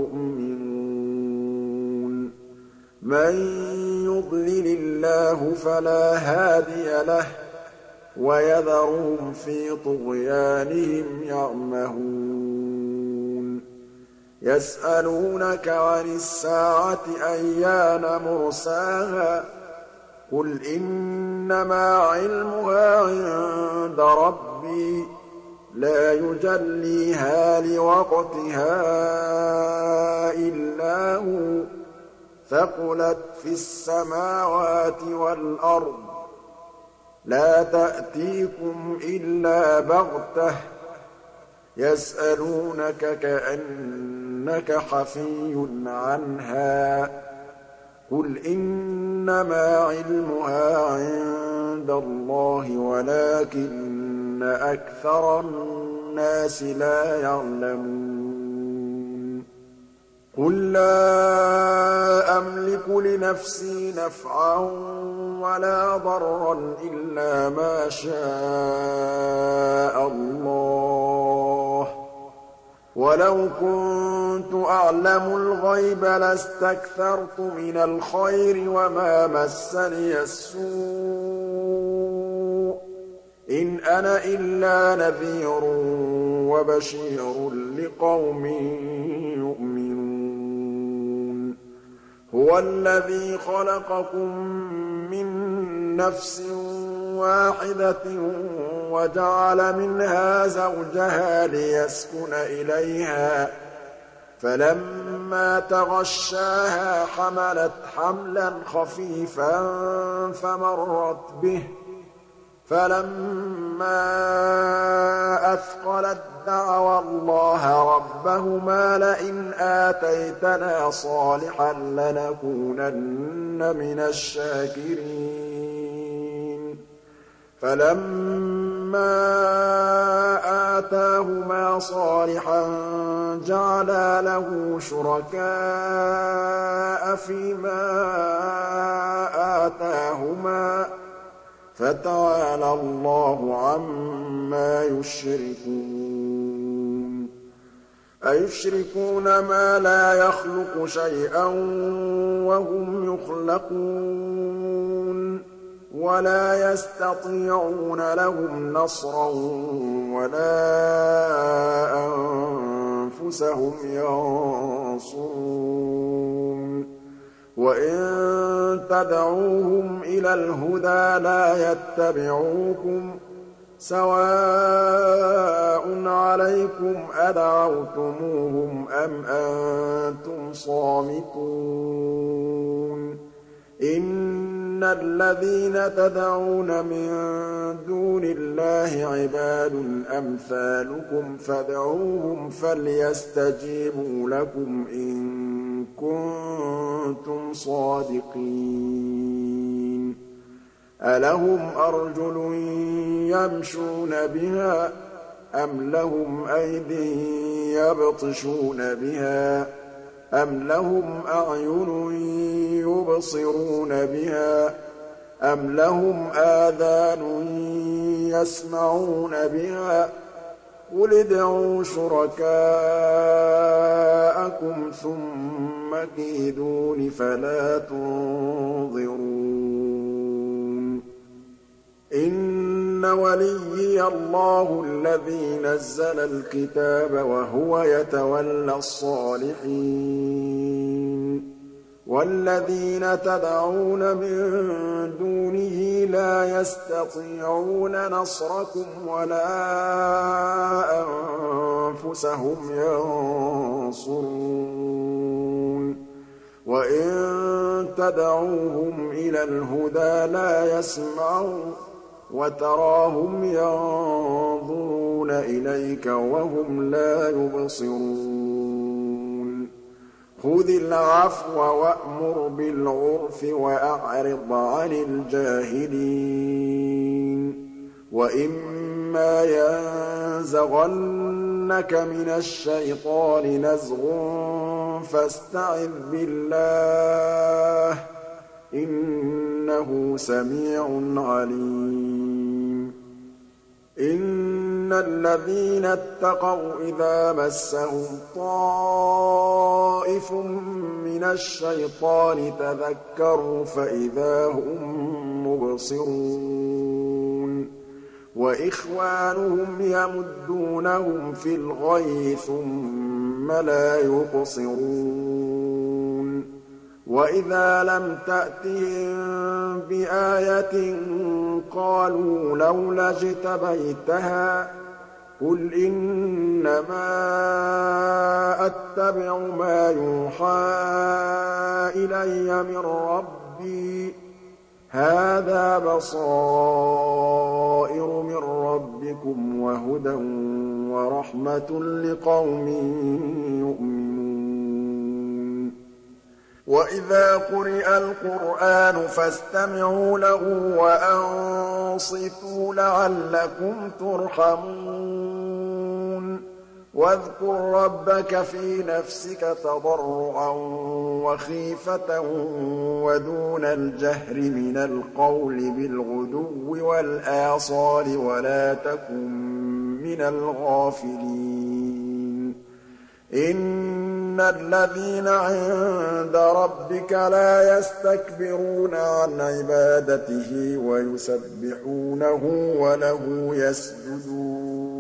يُؤْمِنُونَ مَن يُضْلِلِ اللَّهُ فَلَا هَادِيَ لَهُ ۚ وَيَذَرُهُمْ فِي طُغْيَانِهِمْ يَعْمَهُونَ يَسْأَلُونَكَ عَنِ السَّاعَةِ أَيَّانَ مُرْسَاهَا ۖ قُلْ إِنَّمَا عِلْمُهَا عِندَ رَبِّي ۖ لَا يُجَلِّيهَا لِوَقْتِهَا إِلَّا هُوَ ۚ ثَقُلَتْ فِي السَّمَاوَاتِ وَالْأَرْضِ ۚ لَا تَأْتِيكُمْ إِلَّا بَغْتَةً ۗ يَسْأَلُونَكَ كَأَنَّكَ حَفِيٌّ عَنْهَا ۖ قُلْ إِنَّمَا عِلْمُهَا عِندَ اللَّهِ وَلَٰكِنَّ أَكْثَرَ النَّاسِ لَا يَعْلَمُونَ قُل لَّا أَمْلِكُ لِنَفْسِي نَفْعًا وَلَا ضَرًّا إِلَّا مَا شَاءَ اللَّهُ ۗ وَلَوْ كُنتُ أَعْلَمُ الْغَيْبَ لَاسْتَكْثَرْتُ مِنَ الْخَيْرِ وَمَا مَسَّنِيَ السُّوءُ ۚ إِنْ أَنَا إِلَّا نَذِيرٌ وَبَشِيرٌ لِّقَوْمٍ يُؤْمِنُونَ هُوَ الَّذِي خَلَقَكُم مِّن نَّفْسٍ وَاحِدَةٍ وَجَعَلَ مِنْهَا زَوْجَهَا لِيَسْكُنَ إِلَيْهَا ۖ فَلَمَّا تَغَشَّاهَا حَمَلَتْ حَمْلًا خَفِيفًا فَمَرَّتْ بِهِ ۖ فَلَمَّا أَثْقَلَت دَّعَوَا اللَّهَ رَبَّهُمَا لَئِنْ آتَيْتَنَا صَالِحًا لَّنَكُونَنَّ مِنَ الشَّاكِرِينَ فَلَمَّا آتَاهُمَا صَالِحًا جَعَلَا لَهُ شُرَكَاءَ فِيمَا آتَاهُمَا ۚ فَتَعَالَى اللَّهُ عَمَّا يُشْرِكُونَ أَيُشْرِكُونَ مَا لَا يَخْلُقُ شَيْئًا وَهُمْ يُخْلَقُونَ وَلَا يَسْتَطِيعُونَ لَهُمْ نَصْرًا وَلَا أَنفُسَهُمْ يَنصُرُونَ وَإِن تَدْعُوهُمْ إِلَى الْهُدَىٰ لَا يَتَّبِعُوكُمْ ۚ سَوَاءٌ عَلَيْكُمْ أَدَعَوْتُمُوهُمْ أَمْ أَنتُمْ صَامِتُونَ إِنَّ الَّذِينَ تَدْعُونَ مِن دُونِ اللَّهِ عِبَادٌ أَمْثَالُكُمْ فَادْعُوهُمْ فَلْيَسْتَجِيبُوا لَكُمْ إِن كُنتُمْ صَادِقِينَ أَلَهُمْ أَرْجُلٌ يَمْشُونَ بِهَا أَمْ لَهُمْ أَيْدٍ يَبْطِشُونَ بِهَا أَمْ لَهُمْ أَعْيُنٌ يُبْصِرُونَ بِهَا أَمْ لَهُمْ آذَانٌ يَسْمَعُونَ بِهَا قُلِ ادْعُوا شُرَكَاءَكُمْ ثُمَّ كِيدُونِ فَلَا تُنظِرُونِ إِنَّ وَلِيِّيَ اللَّهُ الَّذِي نَزَّلَ الْكِتَابَ وَهُوَ يَتَوَلَّى الصَّالِحِينَ وَالَّذِينَ تَدْعُونَ مِن دُونِهِ لَا يَسْتَطِيعُونَ نَصْرَكُمْ وَلَا أَنفُسَهُمْ يَنصُرُونَ وَإِن تَدْعُوهُمْ إِلَى الْهُدَىٰ لَا يَسْمَعُوا وَتَرَاهُمْ يَنظُرُونَ إِلَيْكَ وَهُمْ لَا يُبْصِرُونَ خُذِ الْعَفْوَ وَأْمُرْ بِالْعُرْفِ وَأَعْرِضْ عَنِ الْجَاهِلِينَ وَإِمَّا يَنزَغَنَّكَ مِنَ الشَّيْطَانِ نَزْغٌ فَاسْتَعِذْ بِاللَّهِ ۖ إِنَّهُ سَمِيعٌ عَلِيمٌ إِنَّ الَّذِينَ اتَّقَوْا إِذَا مَسَّهُمْ طَائِفٌ مِّنَ الشَّيْطَانِ تَذَكَّرُوا فَإِذَا هُم مُّبْصِرُونَ وَإِخْوَانُهُمْ يَمُدُّونَهُمْ فِي الْغَيِّ ثُمَّ لَا يُقْصِرُونَ وَإِذَا لَمْ تَأْتِهِم بِآيَةٍ قَالُوا لَوْلَا اجْتَبَيْتَهَا ۚ قُلْ إِنَّمَا أَتَّبِعُ مَا يُوحَىٰ إِلَيَّ مِن رَّبِّي ۚ هَٰذَا بَصَائِرُ مِن رَّبِّكُمْ وَهُدًى وَرَحْمَةٌ لِّقَوْمٍ يُؤْمِنُونَ وَإِذَا قُرِئَ الْقُرْآنُ فَاسْتَمِعُوا لَهُ وَأَنصِتُوا لَعَلَّكُمْ تُرْحَمُونَ وَاذْكُر رَّبَّكَ فِي نَفْسِكَ تَضَرُّعًا وَخِيفَةً وَدُونَ الْجَهْرِ مِنَ الْقَوْلِ بِالْغُدُوِّ وَالْآصَالِ وَلَا تَكُن مِّنَ الْغَافِلِينَ إِنَّ الَّذِينَ عِندَ رَبِّكَ لَا يَسْتَكْبِرُونَ عَنْ عِبَادَتِهِ وَيُسَبِّحُونَهُ وَلَهُ يَسْجُدُونَ